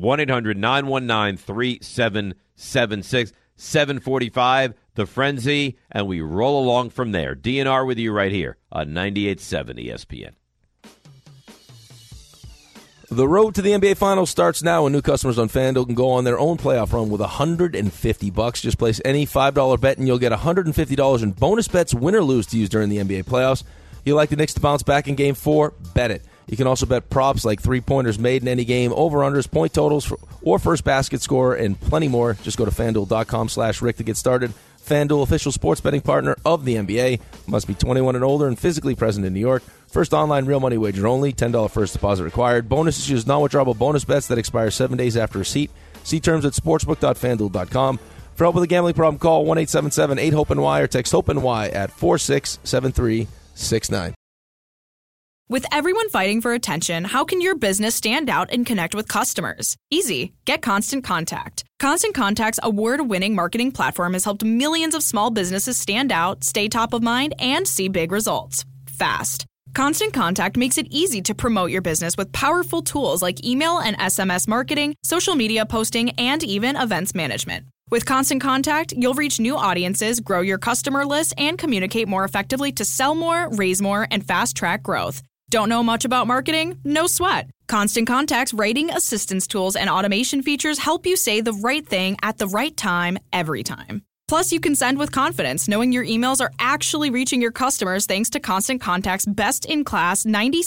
Speaker 2: 1-800-919-3776, 745, The Frenzy, and we roll along from there. DNR with you right here on 98.7 ESPN.
Speaker 4: The road to the NBA Finals starts now, and new customers on FanDuel can go on their own playoff run with $150. Just place any $5 bet, and you'll get $150 in bonus bets, win or lose, to use during the NBA playoffs. You like the Knicks to bounce back in Game 4? Bet it. You can also bet props like three-pointers made in any game, over-unders, point totals, or first basket score, and plenty more. Just go to FanDuel.com/Rick to get started. FanDuel, official sports betting partner of the NBA. Must be 21 and older and physically present in New York. First online real money wager only. $10 first deposit required. Bonus issues non-withdrawable bonus bets that expire 7 days after receipt. See terms at sportsbook.fanduel.com. For help with a gambling problem, call 1-877-8-HOPE-NY or text HOPE-NY at 467369.
Speaker 14: With everyone fighting for attention, how can your business stand out and connect with customers? Easy. Get Constant Contact. Constant Contact's award-winning marketing platform has helped millions of small businesses stand out, stay top of mind, and see big results fast. Constant Contact makes it easy to promote your business with powerful tools like email and SMS marketing, social media posting, and even events management. With Constant Contact, you'll reach new audiences, grow your customer list, and communicate more effectively to sell more, raise more, and fast-track growth. Don't know much about marketing? No sweat. Constant Contact's writing assistance tools and automation features help you say the right thing at the right time, every time. Plus, you can send with confidence, knowing your emails are actually reaching your customers thanks to Constant Contact's best-in-class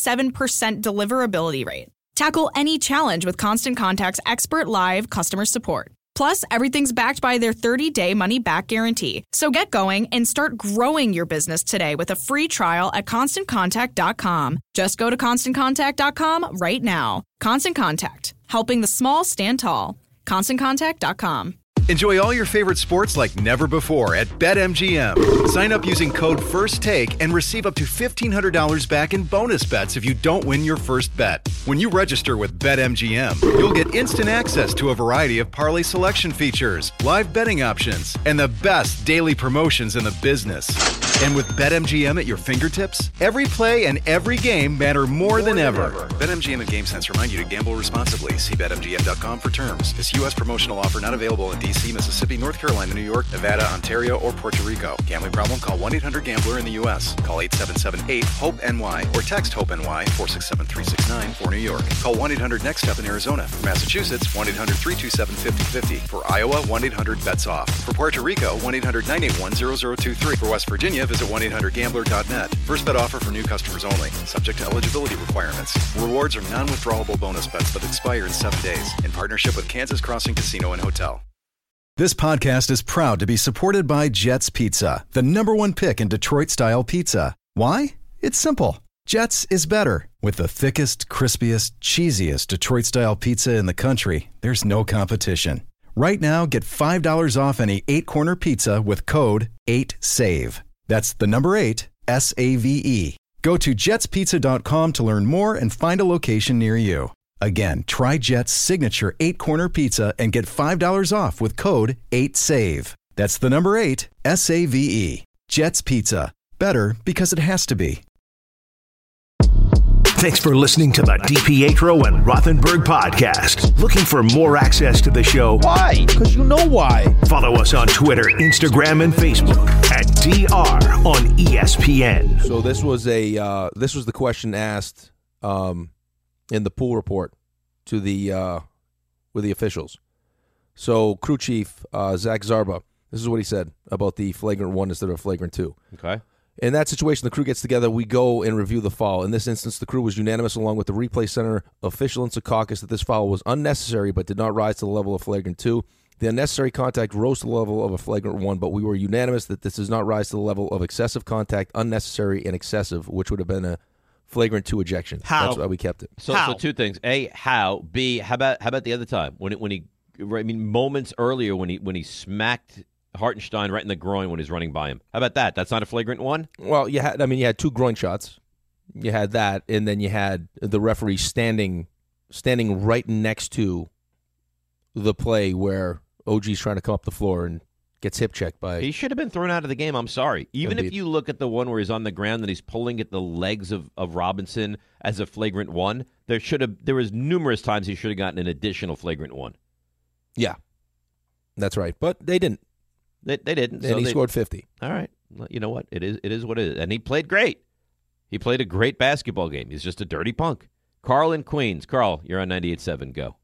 Speaker 14: 97% deliverability rate. Tackle any challenge with Constant Contact's expert live customer support. Plus, everything's backed by their 30-day money-back guarantee. So get going and start growing your business today with a free trial at ConstantContact.com. Just go to ConstantContact.com right now. Constant Contact, helping the small stand tall. ConstantContact.com.
Speaker 7: Enjoy all your favorite sports like never before at BetMGM. Sign up using code FIRSTTAKE and receive up to $1,500 back in bonus bets if you don't win your first bet. When you register with BetMGM, you'll get instant access to a variety of parlay selection features, live betting options, and the best daily promotions in the business. And with BetMGM at your fingertips, every play and every game matter more than ever. BetMGM and GameSense remind you to gamble responsibly. See BetMGM.com for terms. This U.S. promotional offer not available in D.C., Mississippi, North Carolina, New York, Nevada, Ontario, or Puerto Rico. Gambling problem? Call 1-800-GAMBLER in the U.S. Call 877-8-HOPE-NY or text HOPE-NY 467-369 for New York. Call 1-800-NEXT-STEP in Arizona. For Massachusetts, 1-800-327-5050. For Iowa, 1-800-BETS-OFF. For Puerto Rico, 1-800-981-0023. For West Virginia, visit 1-800-GAMBLER.net. First bet offer for new customers only. Subject to eligibility requirements. Rewards are non-withdrawable bonus bets that expire in 7 days. In partnership with Kansas Crossing Casino and Hotel. This podcast is proud to be supported by Jets Pizza, the #1 pick in Detroit-style pizza. Why? It's simple. Jets is better. With the thickest, crispiest, cheesiest Detroit-style pizza in the country, there's no competition. Right now, get $5 off any 8-corner pizza with code 8SAVE. That's the number 8, SAVE. Go to jetspizza.com to learn more and find a location near you. Again, try Jet's signature 8-corner pizza and get $5 off with code 8SAVE. That's the number 8, SAVE. Jet's Pizza. Better because it has to be.
Speaker 1: Thanks for listening to the DiPietro and Rothenberg podcast. Looking for more access to the show?
Speaker 4: Why? Because you know why.
Speaker 1: Follow us on Twitter, Instagram, and Facebook at DR on ESPN.
Speaker 4: So this was the question asked in the pool report to with the officials. So crew chief Zach Zarba, this is what he said about the flagrant 1 instead of flagrant 2.
Speaker 2: Okay.
Speaker 4: In that situation, the crew gets together. We go and review the foul. In this instance, the crew was unanimous, along with the replay center official in Secaucus, that this foul was unnecessary but did not rise to the level of flagrant 2. The unnecessary contact rose to the level of a flagrant 1, but we were unanimous that this does not rise to the level of excessive contact, unnecessary, and excessive, which would have been a flagrant 2 ejection.
Speaker 6: How?
Speaker 4: That's why we kept it.
Speaker 2: So two things. A, how? B, how about the other time moments earlier when he smacked Hartenstein right in the groin when he's running by him. How about that? That's not a flagrant 1?
Speaker 4: Well, you had 2 groin shots. You had that, and then you had the referee standing right next to the play where OG's trying to come up the floor and gets hip checked by.
Speaker 2: He should have been thrown out of the game. I'm sorry. Even if you look at the one where he's on the ground and he's pulling at the legs of Robinson as a flagrant 1, there was numerous times he should have gotten an additional flagrant 1.
Speaker 4: Yeah, that's right. But they didn't.
Speaker 2: They didn't.
Speaker 4: And he scored 50.
Speaker 2: All right. You know what? It is what it is. And he played great. He played a great basketball game. He's just a dirty punk. Carl in Queens. Carl, you're on 98.7. Go.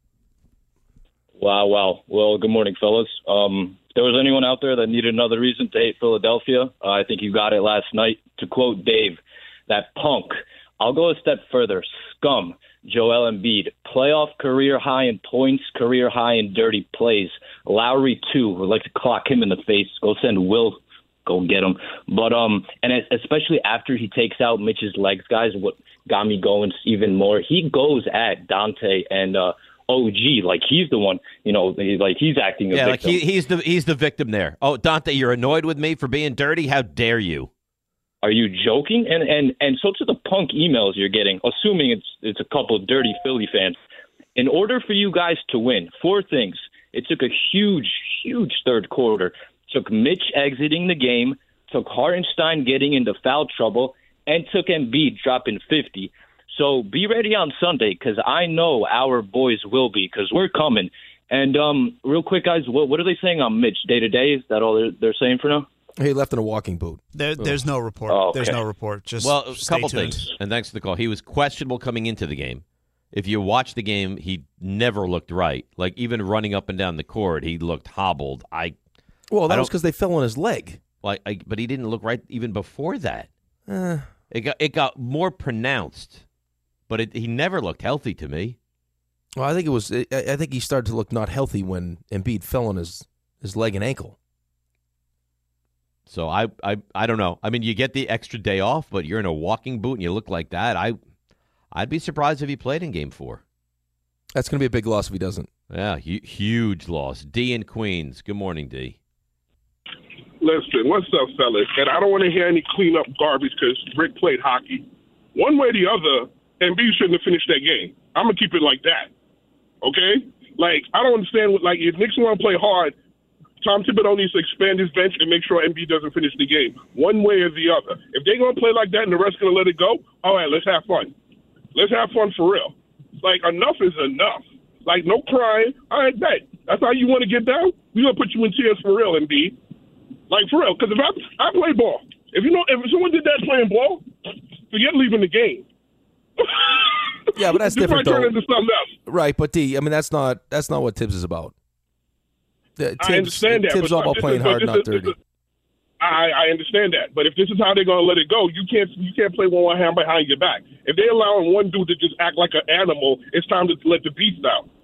Speaker 15: Wow. Well, good morning, fellas. If there was anyone out there that needed another reason to hate Philadelphia, I think you got it last night. To quote Dave, that punk. I'll go a step further. Scum. Joel Embiid, playoff career high in points, career high in dirty plays. Lowry, too. Would like to clock him in the face. Go send Will. Go get him. But and especially after he takes out Mitch's legs, guys, what got me going even more, he goes at Dante and OG like he's the one, like he's acting a victim.
Speaker 2: Like he's the victim there. Oh, Dante, you're annoyed with me for being dirty? How dare you?
Speaker 15: Are you joking? And so to the punk emails you're getting, assuming it's a couple of dirty Philly fans, in order for you guys to win, 4 things. It took a huge third quarter. It took Mitch exiting the game, took Hartenstein getting into foul trouble, and took Embiid dropping 50. So be ready on Sunday, because I know our boys will be, because we're coming. And real quick, guys, what are they saying on Mitch day-to-day? Is that all they're saying for now?
Speaker 4: He left in a walking boot.
Speaker 6: There's no report.
Speaker 15: Oh, okay.
Speaker 6: There's no report. Just
Speaker 2: a couple
Speaker 6: tuned.
Speaker 2: things, and thanks for the call. He was questionable coming into the game. If you watch the game, he never looked right. Like, even running up and down the court, he looked hobbled.
Speaker 4: That was because they fell on his leg.
Speaker 2: But he didn't look right even before that. It got more pronounced, but he never looked healthy to me.
Speaker 4: Well, I think he started to look not healthy when Embiid fell on his leg and ankle.
Speaker 2: So I don't know. I mean, you get the extra day off, but you're in a walking boot and you look like that. I'd be surprised if he played in Game 4.
Speaker 4: That's going to be a big loss if he doesn't.
Speaker 2: Yeah, huge loss. D in Queens. Good morning, D.
Speaker 16: Listen, what's up, fellas? And I don't want to hear any cleanup garbage because Rick played hockey. One way or the other, Embiid shouldn't have finished that game. I'm going to keep it like that. Okay? Like, I don't understand if Knicks want to play hard, Tom Thibodeau needs to expand his bench and make sure Embiid doesn't finish the game. One way or the other. If they're going to play like that and the rest going to let it go, all right, let's have fun. Let's have fun for real. Like, enough is enough. Like, no crying. All right, bet. That's how you want to get down? We're going to put you in tears for real, Embiid. Like, for real. Because if I play ball. If someone did that playing ball, forget leaving the game.
Speaker 4: Yeah, but that's different, though.
Speaker 16: Turn into something else.
Speaker 4: Right, but D, I mean, that's not what Tibbs is about.
Speaker 16: I understand that.
Speaker 4: Tibbs all about playing hard, not dirty.
Speaker 16: I understand that, but if this is how they're going to let it go, you can't play one hand behind your back. If they're allowing one dude to just act like an animal, it's time to let the beast out.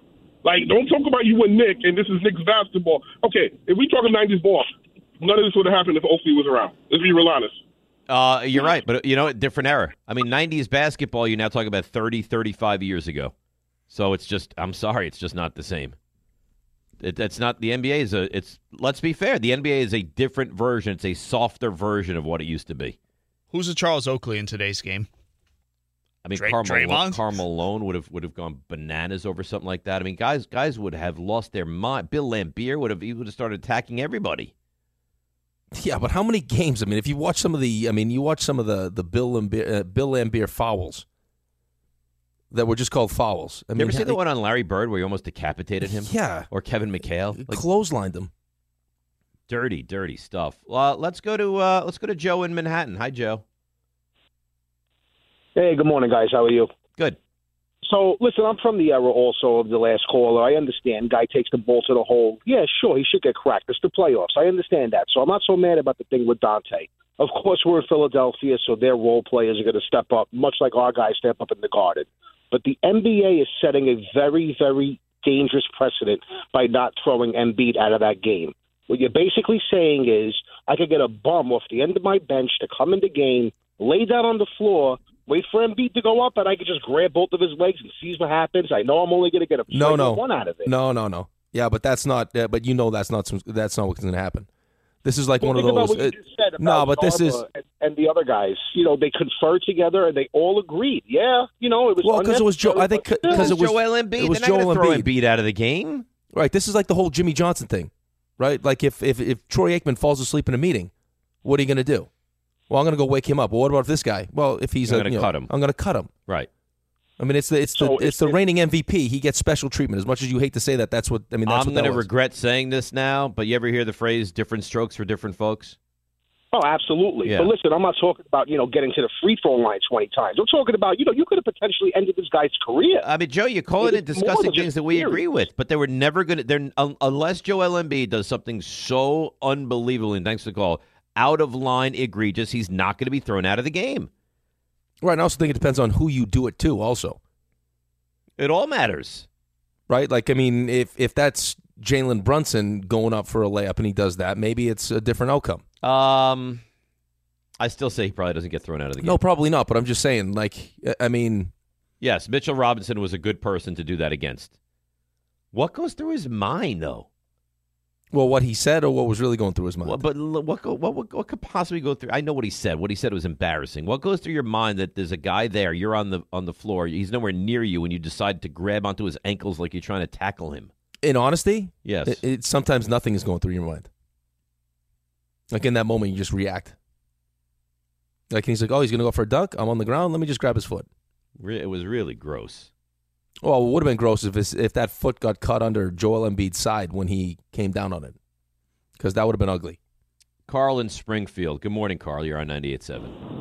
Speaker 16: Like, don't talk about you and Nick, and this is Nick's basketball. Okay, if we talking 90s ball, none of this would have happened if Oakley was around. Let's be real honest.
Speaker 2: You're right, but different era. I mean, 90s basketball, you're now talking about 30, 35 years ago. So it's just, I'm sorry, it's just not the same. It's not, the NBA let's be fair, the NBA is a different version. It's a softer version of what it used to be.
Speaker 6: Who's a Charles Oakley in today's game?
Speaker 2: I mean,
Speaker 6: Draymond?
Speaker 2: Karl Malone would have gone bananas over something like that. I mean, guys would have lost their mind. Bill Laimbeer would have started attacking everybody.
Speaker 4: Yeah, but how many games? I mean, if you watch some of the, the Bill Laimbeer fouls that were just called fouls. I mean,
Speaker 2: you ever see the one on Larry Bird where he almost decapitated him?
Speaker 4: Yeah.
Speaker 2: Or Kevin McHale,
Speaker 4: clotheslined him.
Speaker 2: Dirty, dirty stuff. Let's go to Joe in Manhattan. Hi, Joe.
Speaker 17: Hey, good morning, guys. How are you?
Speaker 2: Good.
Speaker 17: So, listen, I'm from the era also of the last caller. I understand. Guy takes the ball to the hole. Yeah, sure, he should get cracked. It's the playoffs. I understand that. So I'm not so mad about the thing with Dante. Of course, we're in Philadelphia, so their role players are going to step up, much like our guys step up in the Garden. But the NBA is setting a very, very dangerous precedent by not throwing Embiid out of that game. What you're basically saying is I could get a bum off the end of my bench to come in the game, lay down on the floor, wait for Embiid to go up, and I could just grab both of his legs and see what happens. I know I'm only going to get one out of it.
Speaker 4: No. Yeah, but that's not. But that's not what's going to happen. This is like one of those.
Speaker 17: About what you just said about
Speaker 4: this is
Speaker 17: and the other guys. They conferred together and they all agreed. Yeah, it was
Speaker 4: because it was Joe. I think because it was
Speaker 2: Joel Embiid.
Speaker 4: It was
Speaker 2: They're not
Speaker 4: Joel
Speaker 2: throw
Speaker 4: Embiid.
Speaker 2: Embiid out of the game.
Speaker 4: Right. This is like the whole Jimmy Johnson thing, right? Like if Troy Aikman falls asleep in a meeting, what are you going to do? Well, I'm going to go wake him up. Well, what about this guy? Well, if he's
Speaker 2: I'm going to cut him.
Speaker 4: I'm going to cut him.
Speaker 2: Right.
Speaker 4: I mean, it's the reigning MVP. He gets special treatment. As much as you hate to say that, that's what I mean.
Speaker 2: I'm going to regret saying this now, but you ever hear the phrase "different strokes for different folks"?
Speaker 17: Oh, absolutely.
Speaker 2: Yeah.
Speaker 17: But listen, I'm not talking about getting to the free throw line 20 times. I'm talking about you could have potentially ended this guy's career.
Speaker 2: I mean, Joe, you're calling it discussing things that we agree with, but they were never going to. Unless Joel Embiid does something so unbelievable, and thanks for the call, out of line, egregious, he's not going to be thrown out of the game.
Speaker 4: Right, and I also think it depends on who you do it to also.
Speaker 2: It all matters.
Speaker 4: Right? Like, I mean, if that's Jalen Brunson going up for a layup and he does that, maybe it's a different outcome.
Speaker 2: I still say he probably doesn't get thrown out of the game.
Speaker 4: No, probably not, but I'm just saying, like, I mean...
Speaker 2: Yes, Mitchell Robinson was a good person to do that against. What goes through his mind, though?
Speaker 4: Well, what he said or what was really going through his mind?
Speaker 2: Well, but what could possibly go through? I know what he said. What he said was embarrassing. What goes through your mind that there's a guy there, you're on the floor, he's nowhere near you, and you decide to grab onto his ankles like you're trying to tackle him?
Speaker 4: In honesty?
Speaker 2: Yes.
Speaker 4: Sometimes nothing is going through your mind. Like in that moment, you just react. Like he's like, oh, he's going to go for a dunk? I'm on the ground. Let me just grab his foot.
Speaker 2: It was really gross.
Speaker 4: Well, it would have been gross if that foot got caught under Joel Embiid's side when he came down on it, because that would have been ugly.
Speaker 2: Carl in Springfield. Good morning, Carl. You're on 98.7.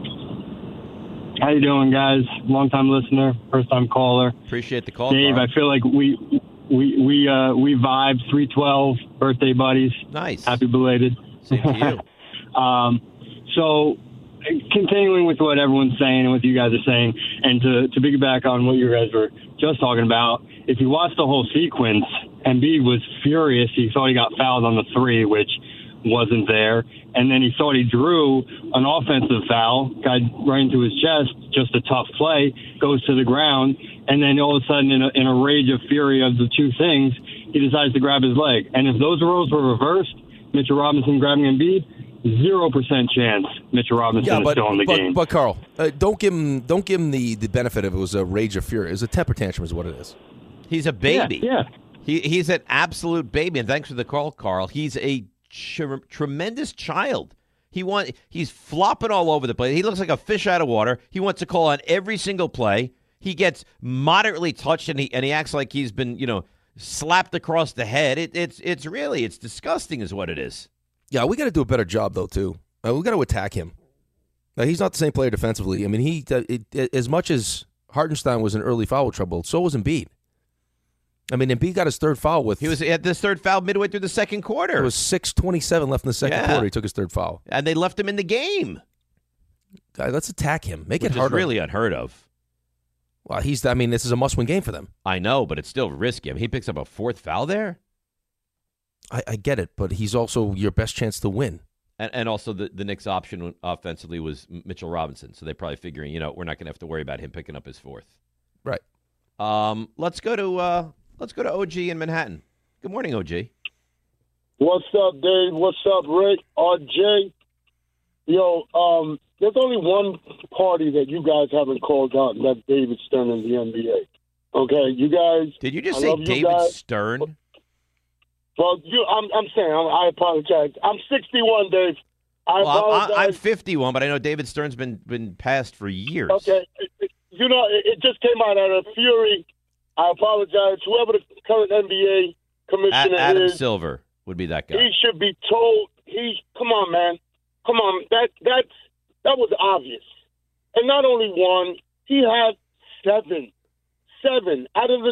Speaker 18: How you doing, guys? Long-time listener, first-time caller.
Speaker 2: Appreciate the call,
Speaker 18: Dave,
Speaker 2: Carl.
Speaker 18: I feel like we vibed 312 birthday buddies.
Speaker 2: Nice.
Speaker 18: Happy belated.
Speaker 2: Same to you.
Speaker 18: So, continuing with what everyone's saying and what you guys are saying, and to piggyback on what you guys were just talking about, if you watch the whole sequence, Embiid was furious. He thought he got fouled on the three, which wasn't there. And then he thought he drew an offensive foul, got right into his chest, just a tough play, goes to the ground. And then all of a sudden, in a rage of fury of the two things, he decides to grab his leg. And if those roles were reversed, Mitchell Robinson grabbing Embiid, 0% chance Mitchell Robinson is still in the game.
Speaker 4: But Carl, don't give him the benefit of it was a rage of fury. It was a temper tantrum is what it is.
Speaker 2: He's a baby.
Speaker 18: Yeah.
Speaker 2: He's an absolute baby. And thanks for the call, Carl. He's a tremendous child. He's flopping all over the place. He looks like a fish out of water. He wants to call on every single play. He gets moderately touched and he acts like he's been, slapped across the head. It's disgusting is what it is.
Speaker 4: Yeah, we got to do a better job, though, too. We got to attack him. He's not the same player defensively. I mean, as much as Hartenstein was in early foul trouble, so was Embiid. I mean, Embiid got his third foul
Speaker 2: He had this third foul midway through the second quarter.
Speaker 4: There was 6:27 left in the second quarter. He took his third foul.
Speaker 2: And they left him in the game.
Speaker 4: Let's attack him. Make
Speaker 2: Which
Speaker 4: it harder.
Speaker 2: Is really unheard of.
Speaker 4: Well, this is a must-win game for them.
Speaker 2: I know, but it's still risky. I mean, he picks up a fourth foul there.
Speaker 4: I get it, but he's also your best chance to win.
Speaker 2: And also the Knicks' option offensively was Mitchell Robinson, so they're probably figuring, we're not going to have to worry about him picking up his fourth.
Speaker 4: Right.
Speaker 2: Let's go to OG in Manhattan. Good morning, OG.
Speaker 19: What's up, Dave? What's up, Rick? RJ? Yo, there's only one party that you guys haven't called out, and that's David Stern in the NBA. Okay, you guys.
Speaker 2: Did you just say David Stern?
Speaker 19: Well, I'm saying, I apologize. I'm 61, Dave. I apologize.
Speaker 2: I'm 51, but I know David Stern's been passed for years.
Speaker 19: Okay. It just came out of fury. I apologize. Whoever the current NBA commissioner
Speaker 2: Adam
Speaker 19: is.
Speaker 2: Silver would be that guy.
Speaker 19: He should be told. Come on, man. Come on. That was obvious. And not only one, he had seven. Out of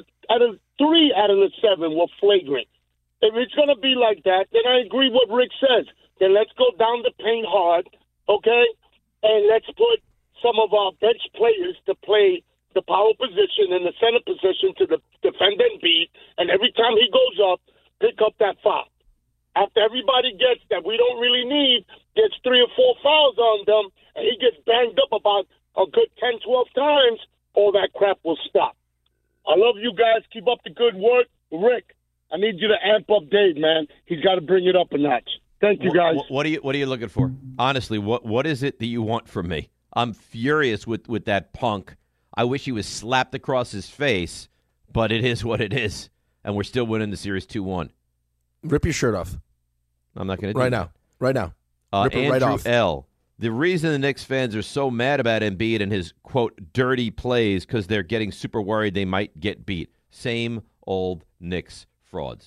Speaker 19: 3 out of the 7 were flagrant. If it's going to be like that, then I agree with what Rick says. Then let's go down the paint hard, okay? And let's put some of our bench players to play the power position and the center position to defend and beat. And every time he goes up, pick up that foul. After everybody gets that we don't really need, gets 3 or 4 fouls on them, and he gets banged up about a good 10, 12 times, all that crap will stop. I love you guys. Keep up the good work. Rick, I need you to amp up Dave, man. He's got to bring it up a notch. Thank you, guys.
Speaker 2: What are you looking for? Honestly, what is it that you want from me? I'm furious with that punk. I wish he was slapped across his face, but it is what it is, and we're still winning the series 2-1.
Speaker 4: Rip your shirt off.
Speaker 2: I'm not going to
Speaker 4: do
Speaker 2: that.
Speaker 4: Now. Right now. Rip
Speaker 2: Andrew
Speaker 4: it right off.
Speaker 2: L. The reason the Knicks fans are so mad about Embiid and his, quote, dirty plays because they're getting super worried they might get beat. Same old Knicks frauds.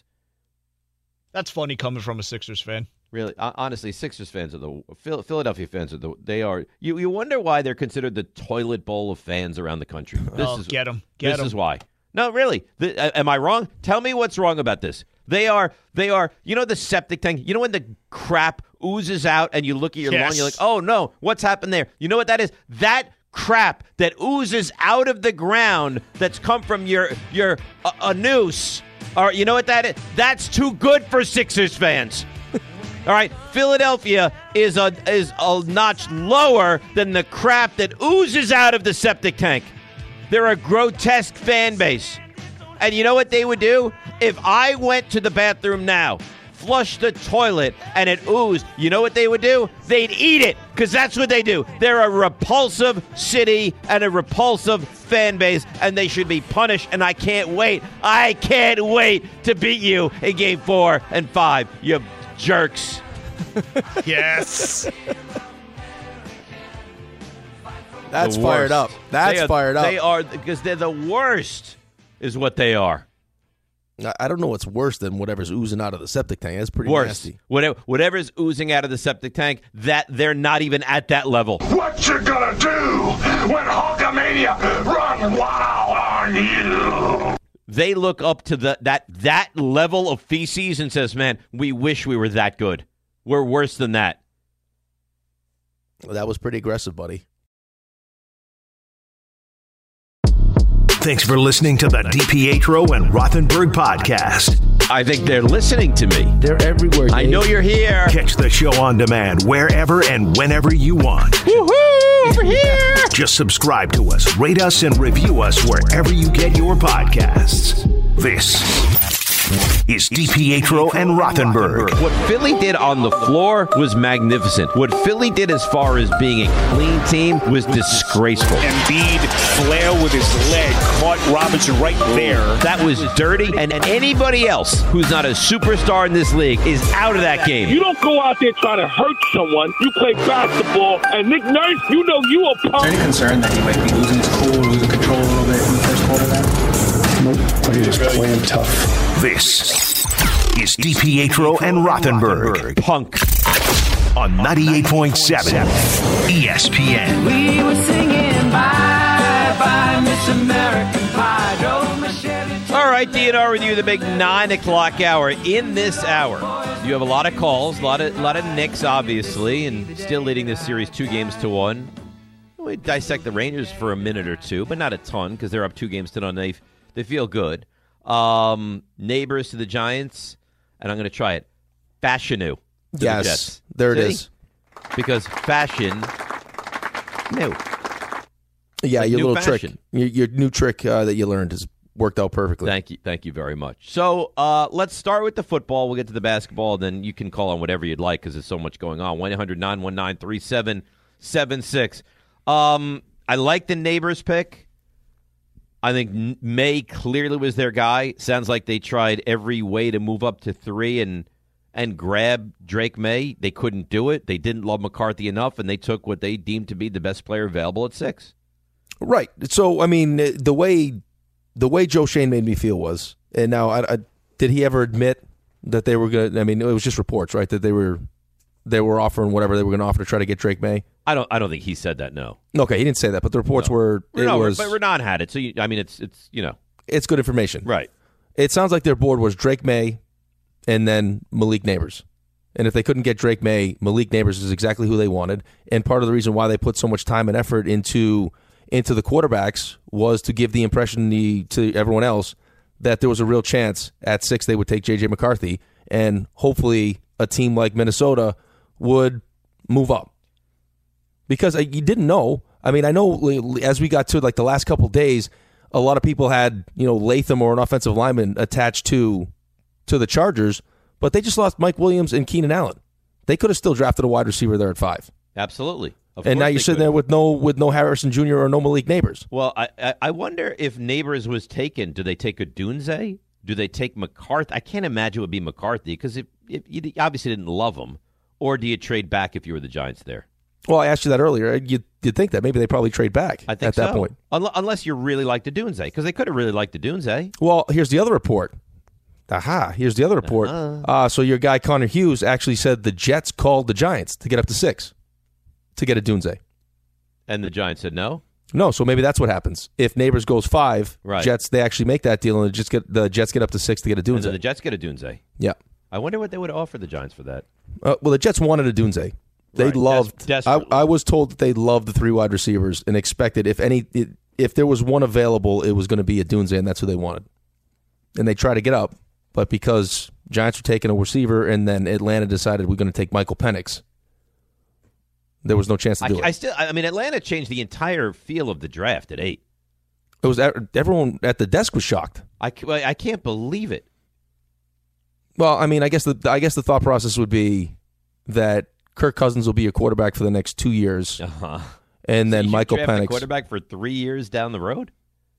Speaker 6: That's funny coming from a Sixers fan.
Speaker 2: Really, honestly, Sixers fans are Philadelphia fans are You wonder why they're considered the toilet bowl of fans around the country.
Speaker 6: Get them.
Speaker 2: This is why. No, really. Am I wrong? Tell me what's wrong about this. They are. You know the septic tank. You know when the crap oozes out and you look at your lawn, you're like, oh no, what's happened there? You know what that is? That crap that oozes out of the ground that's come from your noose. Or you know what that is? That's too good for Sixers fans. All right, Philadelphia is a notch lower than the crap that oozes out of the septic tank. They're a grotesque fan base. And you know what they would do? If I went to the bathroom now, flushed the toilet, and it oozed, you know what they would do? They'd eat it, because that's what they do. They're a repulsive city and a repulsive fan base, and they should be punished, and I can't wait. I can't wait to beat you in Game 4 and 5, you jerks.
Speaker 6: Yes.
Speaker 4: That's fired up. That's fired up.
Speaker 2: They are, because they're the worst, is what they are.
Speaker 4: I don't know what's worse than whatever's oozing out of the septic tank. That's pretty nasty.
Speaker 2: Whatever's oozing out of the septic tank, that they're not even at that level.
Speaker 1: What you gonna do when Hulkamania run wild on you?
Speaker 2: They look up to that level of feces and says, man, we wish we were that good. We're worse than that.
Speaker 4: Well, that was pretty aggressive, buddy.
Speaker 1: Thanks for listening to the DiPietro and Rothenberg podcast.
Speaker 2: I think they're listening to me.
Speaker 4: They're everywhere, Dave.
Speaker 2: I know you're here.
Speaker 1: Catch the show on demand wherever and whenever you want.
Speaker 2: Woohoo! Over here!
Speaker 1: Just subscribe to us, rate us, and review us wherever you get your podcasts. This is DiPietro and Rothenberg.
Speaker 2: What Philly did on the floor was magnificent. What Philly did as far as being a clean team was disgraceful.
Speaker 20: Embiid flail with his leg, caught Robinson right there.
Speaker 2: That was dirty, and anybody else who's not a superstar in this league is out of that game.
Speaker 16: You don't go out there trying to hurt someone. You play basketball, and Nick Nurse, you know you a punk.
Speaker 21: Is there any concern that he might be losing his cool, losing control a little bit in the first quarter there?
Speaker 22: Nope, but he's just playing tough.
Speaker 1: This is DiPietro and Rothenberg.
Speaker 2: Punk.
Speaker 1: On 98.7 ESPN.
Speaker 3: We were singing Bye Bye Miss American Pie.
Speaker 2: All right, DNR with you, the big 9 o'clock hour. In this hour, you have a lot of calls, a lot of Knicks, obviously, and still leading this series 2-1. we dissect the Rangers for a minute or two, but not a ton because they're up 2 games to none. They feel good. Neighbors to the Giants, and I'm going to try it. Fashanu.
Speaker 4: Yes,
Speaker 2: the Jets.
Speaker 4: there it is.
Speaker 2: Because fashion, new.
Speaker 4: Yeah,
Speaker 2: Like
Speaker 4: your
Speaker 2: new
Speaker 4: little
Speaker 2: fashion.
Speaker 4: trick, your new trick that you learned has worked out perfectly.
Speaker 2: Thank you very much. So let's start with the football. We'll get to the basketball, then you can call on whatever you'd like because there's so much going on. 1-800-919-3776. I like the Neighbors pick. I think May clearly was their guy. Sounds like they tried every way to move up to 3 and grab Drake May. They couldn't do it. They didn't love McCarthy enough, and they took what they deemed to be the best player available at 6.
Speaker 4: Right. So, I mean, the way Joe Shane made me feel was, and now, did he ever admit that they were going to, I mean, it was just reports, right, that they were offering whatever they were going to offer to try to get Drake May?
Speaker 2: I don't think he said that, no.
Speaker 4: Okay, he didn't say that, but the reports were,
Speaker 2: but Renan had it, so, it's
Speaker 4: It's good information.
Speaker 2: Right.
Speaker 4: It sounds like their board was Drake May and then Malik Neighbors. And if they couldn't get Drake May, Malik Neighbors is exactly who they wanted. And part of the reason why they put so much time and effort into the quarterbacks was to give the impression to everyone else that there was a real chance at 6 they would take J.J. McCarthy, and hopefully a team like Minnesota would move up. Because you didn't know. I mean, I know as we got to like the last couple days, a lot of people had Latham or an offensive lineman attached to the Chargers, but they just lost Mike Williams and Keenan Allen. They could have still drafted a wide receiver there at 5.
Speaker 2: Absolutely.
Speaker 4: And now you're sitting there with no Harrison Jr. or no Malik Neighbors.
Speaker 2: Well, I wonder if Neighbors was taken. Do they take Odunze? Do they take McCarthy? I can't imagine it would be McCarthy because if you obviously didn't love him. Or do you trade back if you were the Giants there?
Speaker 4: Well, I asked you that earlier. You'd think that maybe they probably trade back
Speaker 2: I think
Speaker 4: at that
Speaker 2: so.
Speaker 4: point.
Speaker 2: Unless you really like Odunze, because they could have really liked Odunze.
Speaker 4: Well, here's the other report. Here's the other report. So your guy Connor Hughes actually said the Jets called the Giants to get up to 6 to get Odunze.
Speaker 2: And the Giants said no?
Speaker 4: No, so maybe that's what happens. If Neighbors goes 5,
Speaker 2: right.
Speaker 4: Jets, they actually make that deal, and the Jets get up to 6 to get Odunze.
Speaker 2: And then the Jets get Odunze.
Speaker 4: Yeah.
Speaker 2: I wonder what they would offer the Giants for that.
Speaker 4: Well, the Jets wanted Odunze. They loved. I was told that they loved the 3 wide receivers and expected if there was one available, it was going to be Odunze, and that's who they wanted. And they tried to get up, but because Giants were taking a receiver, and then Atlanta decided we're going to take Michael Penix, there was no chance to do it.
Speaker 2: I mean, Atlanta changed the entire feel of the draft at 8.
Speaker 4: It was everyone at the desk was shocked.
Speaker 2: I can't believe it.
Speaker 4: Well, I mean, I guess the thought process would be that Kirk Cousins will be your quarterback for the next 2 years, and then Michael Penix,
Speaker 2: a quarterback for 3 years down the road.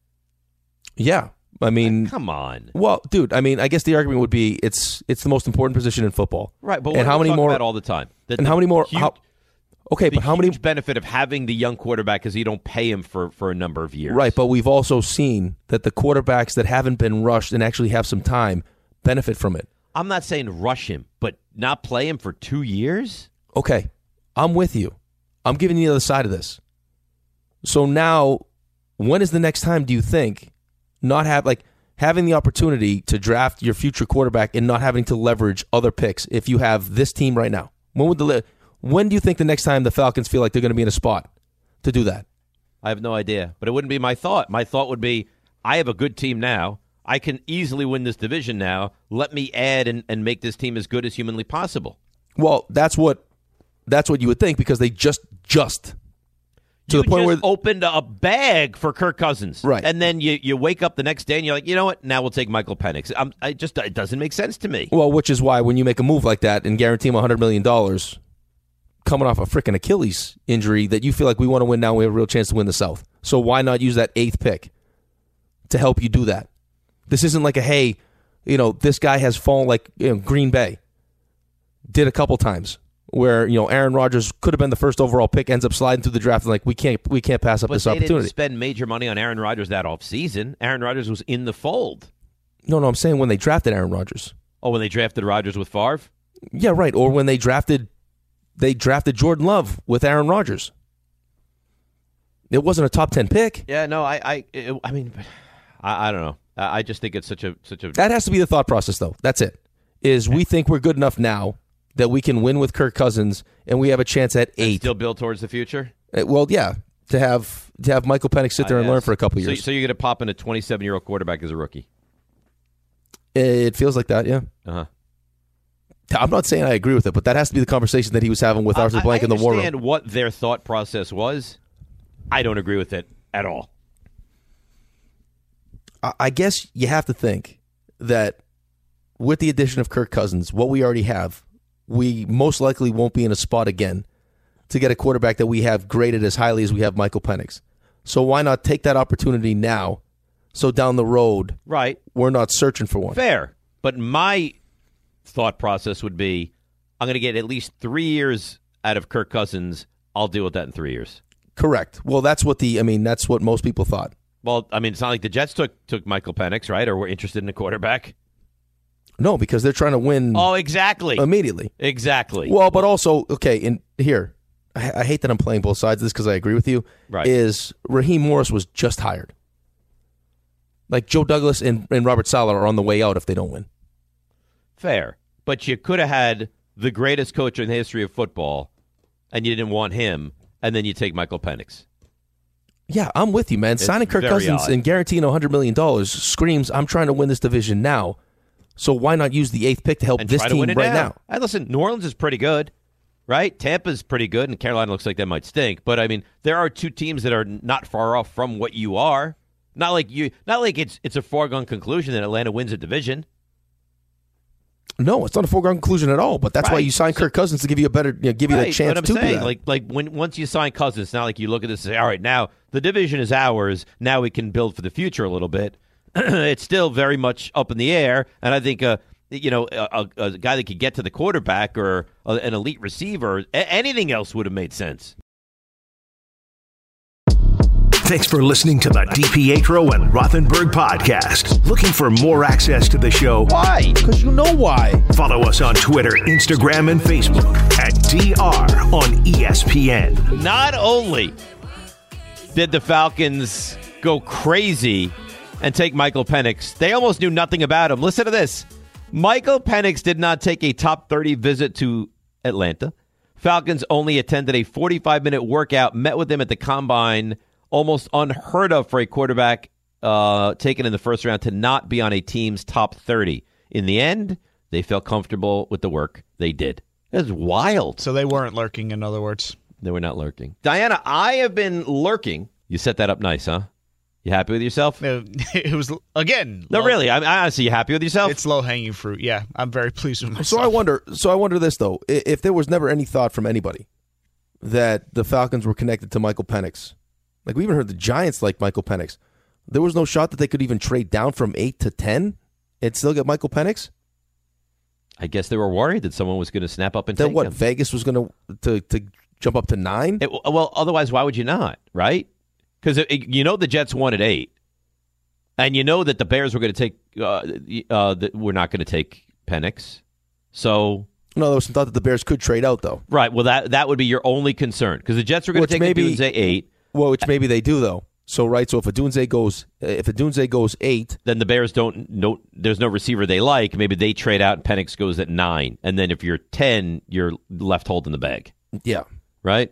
Speaker 4: Yeah, I mean,
Speaker 2: come on.
Speaker 4: Well, dude, I mean, I guess the argument would be it's the most important position in football,
Speaker 2: right? But
Speaker 4: and how many more
Speaker 2: about all the time?
Speaker 4: How many more? But how many
Speaker 2: benefit of having the young quarterback is you don't pay him for a number of years,
Speaker 4: right? But we've also seen that the quarterbacks that haven't been rushed and actually have some time benefit from it.
Speaker 2: I'm not saying rush him, but not play him for 2 years?
Speaker 4: Okay, I'm with you. I'm giving you the other side of this. So now, when is the next time, do you think, having the opportunity to draft your future quarterback and not having to leverage other picks if you have this team right now? When do you think the next time the Falcons feel like they're going to be in a spot to do that?
Speaker 2: I have no idea, but it wouldn't be my thought. My thought would be, I have a good team now. I can easily win this division now. Let me add and make this team as good as humanly possible.
Speaker 4: Well, that's what you would think because they just to
Speaker 2: you
Speaker 4: the point where
Speaker 2: opened a bag for Kirk Cousins,
Speaker 4: right?
Speaker 2: And then you wake up the next day and you're like, you know what? Now we'll take Michael Penix. It doesn't make sense to me.
Speaker 4: Well, which is why when you make a move like that and guarantee him $100 million, coming off a freaking Achilles injury, that you feel like we want to win now, we have a real chance to win the South. So why not use that 8th pick to help you do that? This isn't like this guy has fallen like Green Bay did a couple times where Aaron Rodgers could have been the first overall pick, ends up sliding through the draft, and we can't pass up this opportunity.
Speaker 2: They didn't spend major money on Aaron Rodgers that offseason. Aaron Rodgers was in the fold.
Speaker 4: No, I'm saying when they drafted Aaron Rodgers.
Speaker 2: Oh, when they drafted Rodgers with Favre?
Speaker 4: Yeah, right. Or when they drafted Jordan Love with Aaron Rodgers. It wasn't a top 10 pick.
Speaker 2: Yeah, no, I mean, I don't know. I just think it's such a.
Speaker 4: That has to be the thought process, though. That's it. We think we're good enough now that we can win with Kirk Cousins, and we have a chance at 8.
Speaker 2: Still build towards the future?
Speaker 4: Well, yeah. to have Michael Penix sit there and learn for a couple years.
Speaker 2: So you're going to pop in a 27-year-old quarterback as a rookie?
Speaker 4: It feels like that, yeah.
Speaker 2: Uh-huh.
Speaker 4: I'm not saying I agree with it, but that has to be the conversation that he was having with Arthur Blank in the war room.
Speaker 2: I understand what their thought process was. I don't agree with it at all.
Speaker 4: I guess you have to think that with the addition of Kirk Cousins, what we already have, we most likely won't be in a spot again to get a quarterback that we have graded as highly as we have Michael Penix. So why not take that opportunity now so down the road we're not searching for one?
Speaker 2: Fair. But my thought process would be, I'm going to get at least 3 years out of Kirk Cousins. I'll deal with that in 3 years.
Speaker 4: Correct. Well, that's what most people thought.
Speaker 2: Well, I mean, it's not like the Jets took Michael Penix, right? Or were interested in a quarterback.
Speaker 4: No, because they're trying to win.
Speaker 2: Oh, exactly.
Speaker 4: Immediately.
Speaker 2: Exactly.
Speaker 4: Well, but also, okay, and here, I hate that I'm playing both sides of this because I agree with you, is Raheem Morris was just hired. Like Joe Douglas and Robert Saleh are on the way out if they don't win.
Speaker 2: Fair. But you could have had the greatest coach in the history of football, and you didn't want him, and then you take Michael Penix.
Speaker 4: Yeah, I'm with you, man. Signing Kirk Cousins and guaranteeing $100 million screams, I'm trying to win this division now. So why not use the 8th pick to help this team right now?
Speaker 2: Hey, listen, New Orleans is pretty good, right? Tampa's pretty good, and Carolina looks like they might stink. But, I mean, there are two teams that are not far off from what you are. Not like it's a foregone conclusion that Atlanta wins a division.
Speaker 4: No, it's not a foregone conclusion at all. But that's why you sign Kirk Cousins to give you a better, give you the chance to do that.
Speaker 2: Like once you sign Cousins, it's not like you look at this and say, all right, now the division is ours. Now we can build for the future a little bit. It's still very much up in the air, and I think a guy that could get to the quarterback or an elite receiver, anything else would have made sense.
Speaker 1: Thanks for listening to the DiPietro and Rothenberg podcast. Looking for more access to the show?
Speaker 4: Why? Because you know why.
Speaker 1: Follow us on Twitter, Instagram, and Facebook at DR on ESPN.
Speaker 2: Not only did the Falcons go crazy and take Michael Penix, they almost knew nothing about him. Listen to this. Michael Penix did not take a top 30 visit to Atlanta. Falcons only attended a 45-minute workout, met with him at the Combine. Almost unheard of for a quarterback taken in the first round to not be on a team's top 30. In the end, they felt comfortable with the work they did. It was wild.
Speaker 6: So they weren't lurking, in other words.
Speaker 2: They were not lurking. Diana, I have been lurking. You set that up nice, huh? You happy with yourself?
Speaker 6: It was, again.
Speaker 2: No, really. I honestly, you happy with yourself?
Speaker 6: It's low-hanging fruit. Yeah, I'm very pleased with myself.
Speaker 4: So I wonder this, though. If there was never any thought from anybody that the Falcons were connected to Michael Penix, like we even heard the Giants like Michael Penix, there was no shot that they could even trade down from 8 to 10 and still get Michael Penix?
Speaker 2: I guess they were worried that someone was going to snap up and take him.
Speaker 4: Vegas was going to jump up to 9?
Speaker 2: Well, otherwise, why would you not, right? Because you know the Jets wanted 8, and you know that the Bears were going to take we're not going to take Penix. So
Speaker 4: no, there was some thought that the Bears could trade out, though.
Speaker 2: Right. Well, that would be your only concern because the Jets were going to take Odunze 8.
Speaker 4: Well, which maybe they do, though. So right, so if Odunze goes 8,
Speaker 2: then the Bears there's no receiver they like. Maybe they trade out and Penix goes at 9, and then if you're 10, you're left holding the bag.
Speaker 4: Yeah.
Speaker 2: Right.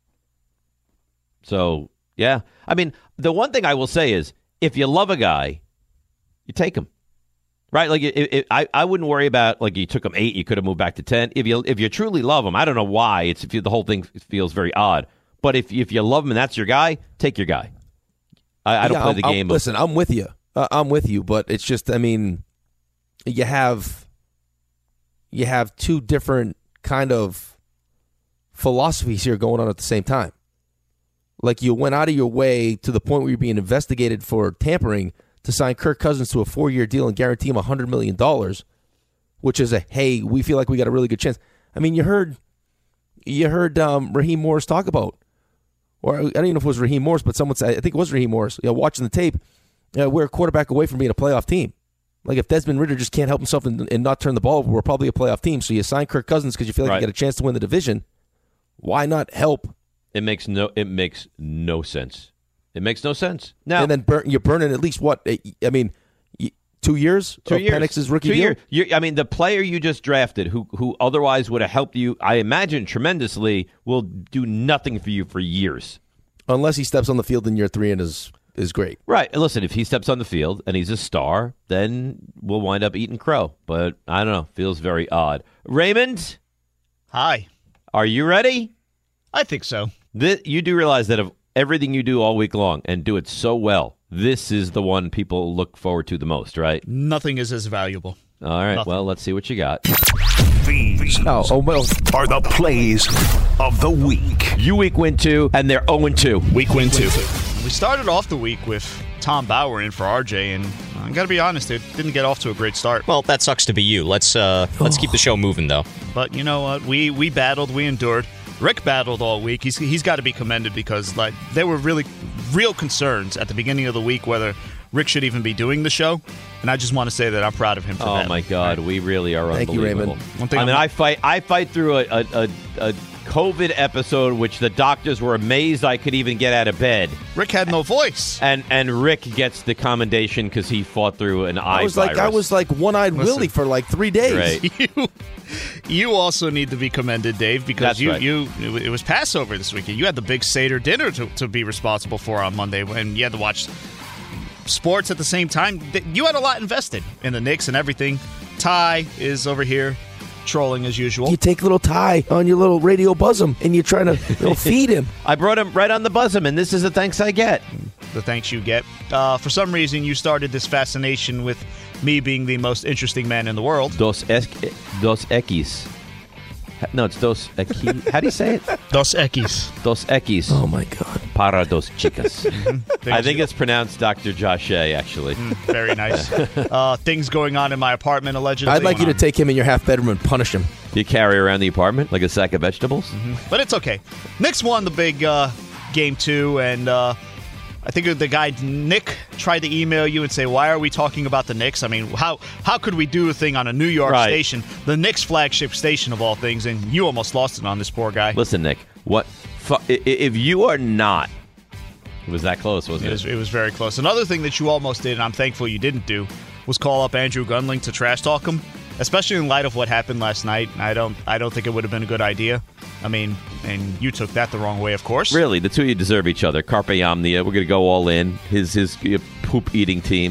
Speaker 2: So. Yeah. I mean, the one thing I will say is if you love a guy, you take him. Right? Like I wouldn't worry about like you took him 8, you could have moved back to 10. If you truly love him, I don't know why the whole thing feels very odd. But if you love him and that's your guy, take your guy. I don't play the game.
Speaker 4: Listen, I'm with you. I'm with you, but it's just I mean, you have two different kind of philosophies here going on at the same time. Like you went out of your way to the point where you're being investigated for tampering to sign Kirk Cousins to a 4-year deal and guarantee him $100 million, which is hey, we feel like we got a really good chance. I mean, you heard Raheem Morris talk about, or I don't even know if it was Raheem Morris, but someone said, I think it was Raheem Morris, watching the tape, we're a quarterback away from being a playoff team. Like if Desmond Ridder just can't help himself and not turn the ball over, we're probably a playoff team. So you sign Kirk Cousins because you feel like you got a chance to win the division. Why not help?
Speaker 2: It makes no sense. It makes no sense. Now,
Speaker 4: and then you're burning at least what? I mean, 2 years?
Speaker 2: 2 years.
Speaker 4: Penix's rookie deal?
Speaker 2: 2 years. I mean, the player you just drafted, who otherwise would have helped you, I imagine tremendously, will do nothing for you for years.
Speaker 4: Unless he steps on the field in year 3 and is great.
Speaker 2: Right. And listen, if he steps on the field and he's a star, then we'll wind up eating crow. But I don't know. Feels very odd. Raymond?
Speaker 6: Hi.
Speaker 2: Are you ready?
Speaker 6: I think so.
Speaker 2: You do realize that of everything you do all week long and do it so well, this is the one people look forward to the most, right?
Speaker 6: Nothing is as valuable.
Speaker 2: All right.
Speaker 6: Nothing.
Speaker 2: Well, let's see what you got.
Speaker 1: These are the plays of the week.
Speaker 2: You week win 2, and they're 0-2.
Speaker 6: Week win 2. We started off the week with Tom Bauer in for RJ, and I got to be honest, it didn't get off to a great start.
Speaker 5: Well, that sucks to be you. Let's keep the show moving, though.
Speaker 6: But you know what? We battled, we endured. Rick battled all week. He's got to be commended because there were really real concerns at the beginning of the week whether Rick should even be doing the show, and I just want to say that I'm proud of him for that.
Speaker 2: Oh my God, we really are
Speaker 4: Thank
Speaker 2: unbelievable.
Speaker 4: you, Raymond.
Speaker 2: I fight through a COVID episode, which the doctors were amazed I could even get out of bed.
Speaker 6: Rick had no voice,
Speaker 2: and Rick gets the commendation because he fought through an eye virus.
Speaker 4: I was like one-eyed Willie for like 3 days.
Speaker 2: Right.
Speaker 6: You also need to be commended, Dave, because
Speaker 2: That's right.
Speaker 6: it was Passover this weekend. You had the big Seder dinner to be responsible for on Monday, and you had to watch sports at the same time. You had a lot invested in the Knicks and everything. Ty is over here trolling as usual.
Speaker 4: You take little Ty on your little radio buzzum and you're trying to feed him.
Speaker 2: I brought him right on the buzzum, and this is the thanks I get.
Speaker 6: The thanks you get. For some reason, you started this fascination with me being the most interesting man in the world.
Speaker 2: Dos Equis. No, it's Dos Equis. How do you say it?
Speaker 6: Dos Equis.
Speaker 2: Dos Equis.
Speaker 4: Oh, my God.
Speaker 2: Para dos chicas. I think it's pronounced Dr. Josh A, actually.
Speaker 6: Very nice. Things going on in my apartment, allegedly.
Speaker 4: I'd like you to take him in your half bedroom and punish him.
Speaker 2: You carry around the apartment like a sack of vegetables?
Speaker 6: But it's okay. Knicks won the big game 2, and I think the guy Nick tried to email you and say, why are we talking about the Knicks? I mean, how could we do a thing on a New York station, the Knicks flagship station of all things, and you almost lost it on this poor guy.
Speaker 2: Listen, Nick, if you are not, it was that close, wasn't it?
Speaker 6: It was very close. Another thing that you almost did, and I'm thankful you didn't do, was call up Andrew Gunling to trash talk him, especially in light of what happened last night. I don't think it would have been a good idea. I mean, and you took that the wrong way, of course.
Speaker 2: Really, the two of you deserve each other. Carpe Omnia. We're going to go all in. His poop-eating team.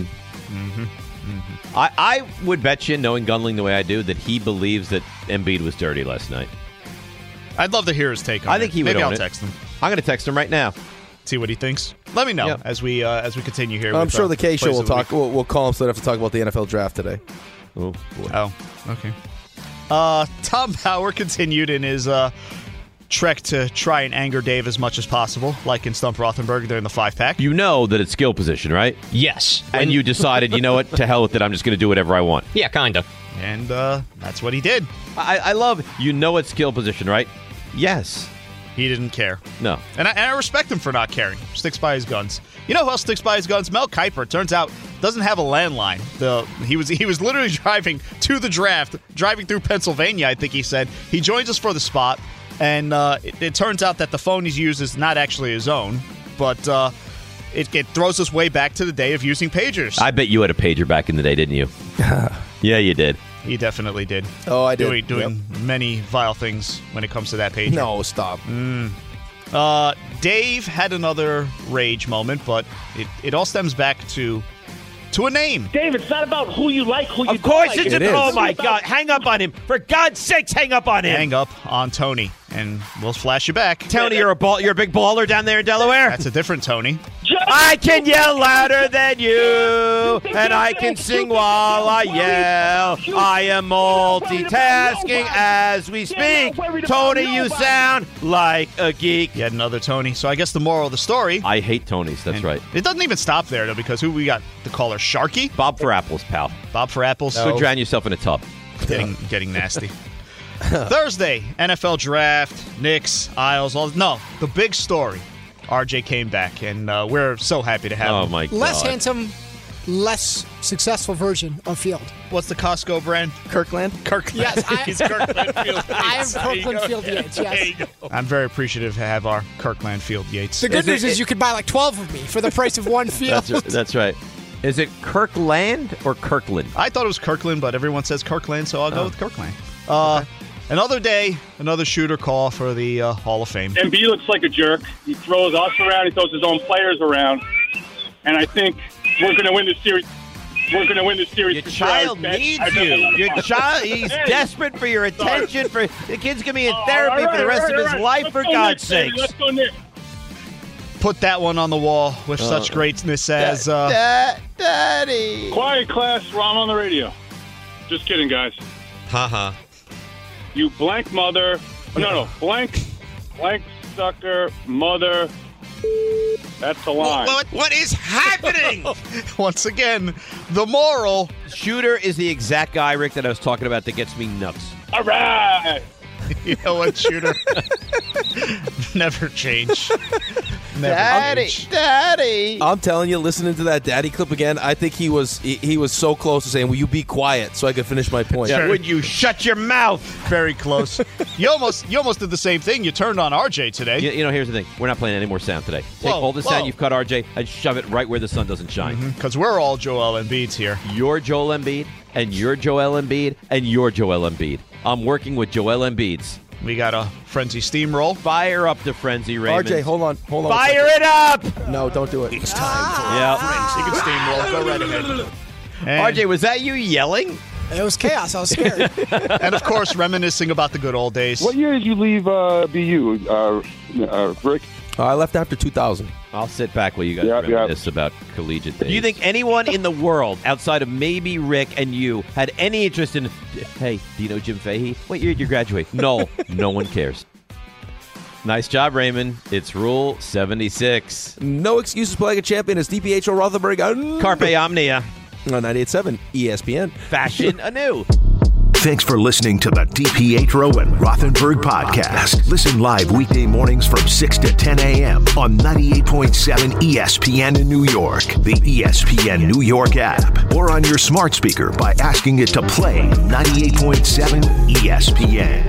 Speaker 2: I would bet you, knowing Gunling the way I do, that he believes that Embiid was dirty last night.
Speaker 6: I'd love to hear his take on it.
Speaker 2: I think he would
Speaker 6: Maybe
Speaker 2: own
Speaker 6: I'll text him.
Speaker 2: I'm going to text him right now.
Speaker 6: See what he thinks. Let me know as we continue here.
Speaker 4: I'm sure the K Show will talk. We'll call him so they have to talk about the NFL draft today.
Speaker 2: Oh, boy.
Speaker 6: Oh, okay. Tom Bauer continued in his trek to try and anger Dave as much as possible, like in Stump Rothenberg during the 5-pack.
Speaker 2: You know that it's skill position, right?
Speaker 5: Yes.
Speaker 2: And you decided, you know what, to hell with it, I'm just going to do whatever I want.
Speaker 5: Yeah, kind of.
Speaker 6: And that's what he did.
Speaker 2: I love, you know it's skill position, right? Yes.
Speaker 6: He didn't care.
Speaker 2: No.
Speaker 6: And I respect him for not caring. Sticks by his guns. You know who else sticks by his guns? Mel Kiper. Turns out doesn't have a landline. He was literally driving to the draft, driving through Pennsylvania, I think he said. He joins us for the spot, and it turns out that the phone he's used is not actually his own, but it throws us way back to the day of using pagers.
Speaker 2: I bet you had a pager back in the day, didn't you? Yeah, you did.
Speaker 6: He definitely did.
Speaker 4: Oh, I did.
Speaker 6: Doing many vile things when it comes to that pager.
Speaker 4: No, stop.
Speaker 6: Dave had another rage moment, but it all stems back to a name.
Speaker 8: Dave, it's not about who you like, who you
Speaker 2: Of course
Speaker 8: don't like.
Speaker 2: it's oh my God. Hang up on him. For God's sakes, hang up on him.
Speaker 6: Hang up on Tony, and we'll flash you back.
Speaker 2: Tony, you're a big baller down there in Delaware?
Speaker 6: That's a different Tony.
Speaker 2: I can yell louder than you, and I can sing while I yell. I am multitasking as we speak. Tony, you sound like a geek.
Speaker 6: Yet another Tony. So I guess the moral of the story.
Speaker 2: I hate Tonys, that's right.
Speaker 6: It doesn't even stop there, though, because who we got? The caller, Sharky?
Speaker 2: Bob for apples, pal.
Speaker 6: Bob for apples.
Speaker 2: Go drown yourself in a tub.
Speaker 6: Getting nasty. Thursday, NFL draft, Knicks, Isles, the big story. RJ came back, and we're so happy to have him.
Speaker 2: Oh, my God.
Speaker 23: Less handsome, less successful version of Field.
Speaker 6: What's the Costco brand?
Speaker 4: Kirkland?
Speaker 23: Yes,
Speaker 6: He's Kirkland Field Yates.
Speaker 23: I am Kirkland Field Yates, yes.
Speaker 6: I'm very appreciative to have our Kirkland Field Yates.
Speaker 23: The good news is you could buy like 12 of me for the price of one Field.
Speaker 2: That's right. Is it Kirkland or Kirkland?
Speaker 6: I thought it was Kirkland, but everyone says Kirkland, so I'll go with Kirkland. Another day, another shooter call for the Hall of Fame.
Speaker 9: Embiid looks like a jerk. He throws us around. He throws his own players around. And I think we're going to win this series. We're going to win this series.
Speaker 2: Your child needs you. Your child, he's desperate for your attention. For the kid's going to be in therapy for the rest of his life, for God's sake.
Speaker 9: Let's go, Nick.
Speaker 6: Put that one on the wall with such greatness as...
Speaker 2: Daddy.
Speaker 9: Quiet class, Ron on the radio. Just kidding, guys.
Speaker 5: Haha.
Speaker 9: You blank mother. No, blank sucker mother. That's the line.
Speaker 5: What is happening?
Speaker 6: Once again, the moral.
Speaker 2: Shooter is the exact guy, Rick, that I was talking about that gets me nuts.
Speaker 9: All right.
Speaker 6: You know what, Shooter? Never change.
Speaker 2: Daddy.
Speaker 4: I'm telling you, listening to that Daddy clip again, I think he was so close to saying, "Will you be quiet so I could finish my point?"
Speaker 2: Yeah, would you shut your mouth?
Speaker 6: Very close. You almost did the same thing. You turned on RJ today.
Speaker 2: You know, here's the thing. We're not playing any more sound today. Take all the sound you've cut, RJ, and shove it right where the sun doesn't shine.
Speaker 6: Because we're all Joel Embiid's here.
Speaker 2: You're Joel Embiid, and you're Joel Embiid, and you're Joel Embiid. I'm working with Joel Embiid's.
Speaker 6: We got a frenzy steamroll.
Speaker 2: Fire up the frenzy, Raymond.
Speaker 4: RJ, hold on.
Speaker 2: Fire it up!
Speaker 4: No, don't do it.
Speaker 13: It's time for
Speaker 6: Frenzy. You can steamroll. Go right ahead.
Speaker 2: RJ, was that you yelling?
Speaker 23: It was chaos. I was scared.
Speaker 6: And, of course, reminiscing about the good old days.
Speaker 10: What year did you leave BU, Rick?
Speaker 4: I left after 2000.
Speaker 2: I'll sit back while you guys reminisce about collegiate days. Do you think anyone in the world, outside of maybe Rick and you, had any interest in, hey, do you know Jim Fahey? What year did you graduate? No, no one cares. Nice job, Raymond. It's Rule 76.
Speaker 4: No excuses play like a champion. It's DiPietro Rothenberg.
Speaker 2: Carpe Omnia.
Speaker 4: On 98.7 ESPN.
Speaker 2: Fashion anew.
Speaker 1: Thanks for listening to the DiPietro and Rothenberg podcast. Listen live weekday mornings from 6 to 10 a.m. on 98.7 ESPN in New York, the ESPN New York app, or on your smart speaker by asking it to play 98.7 ESPN.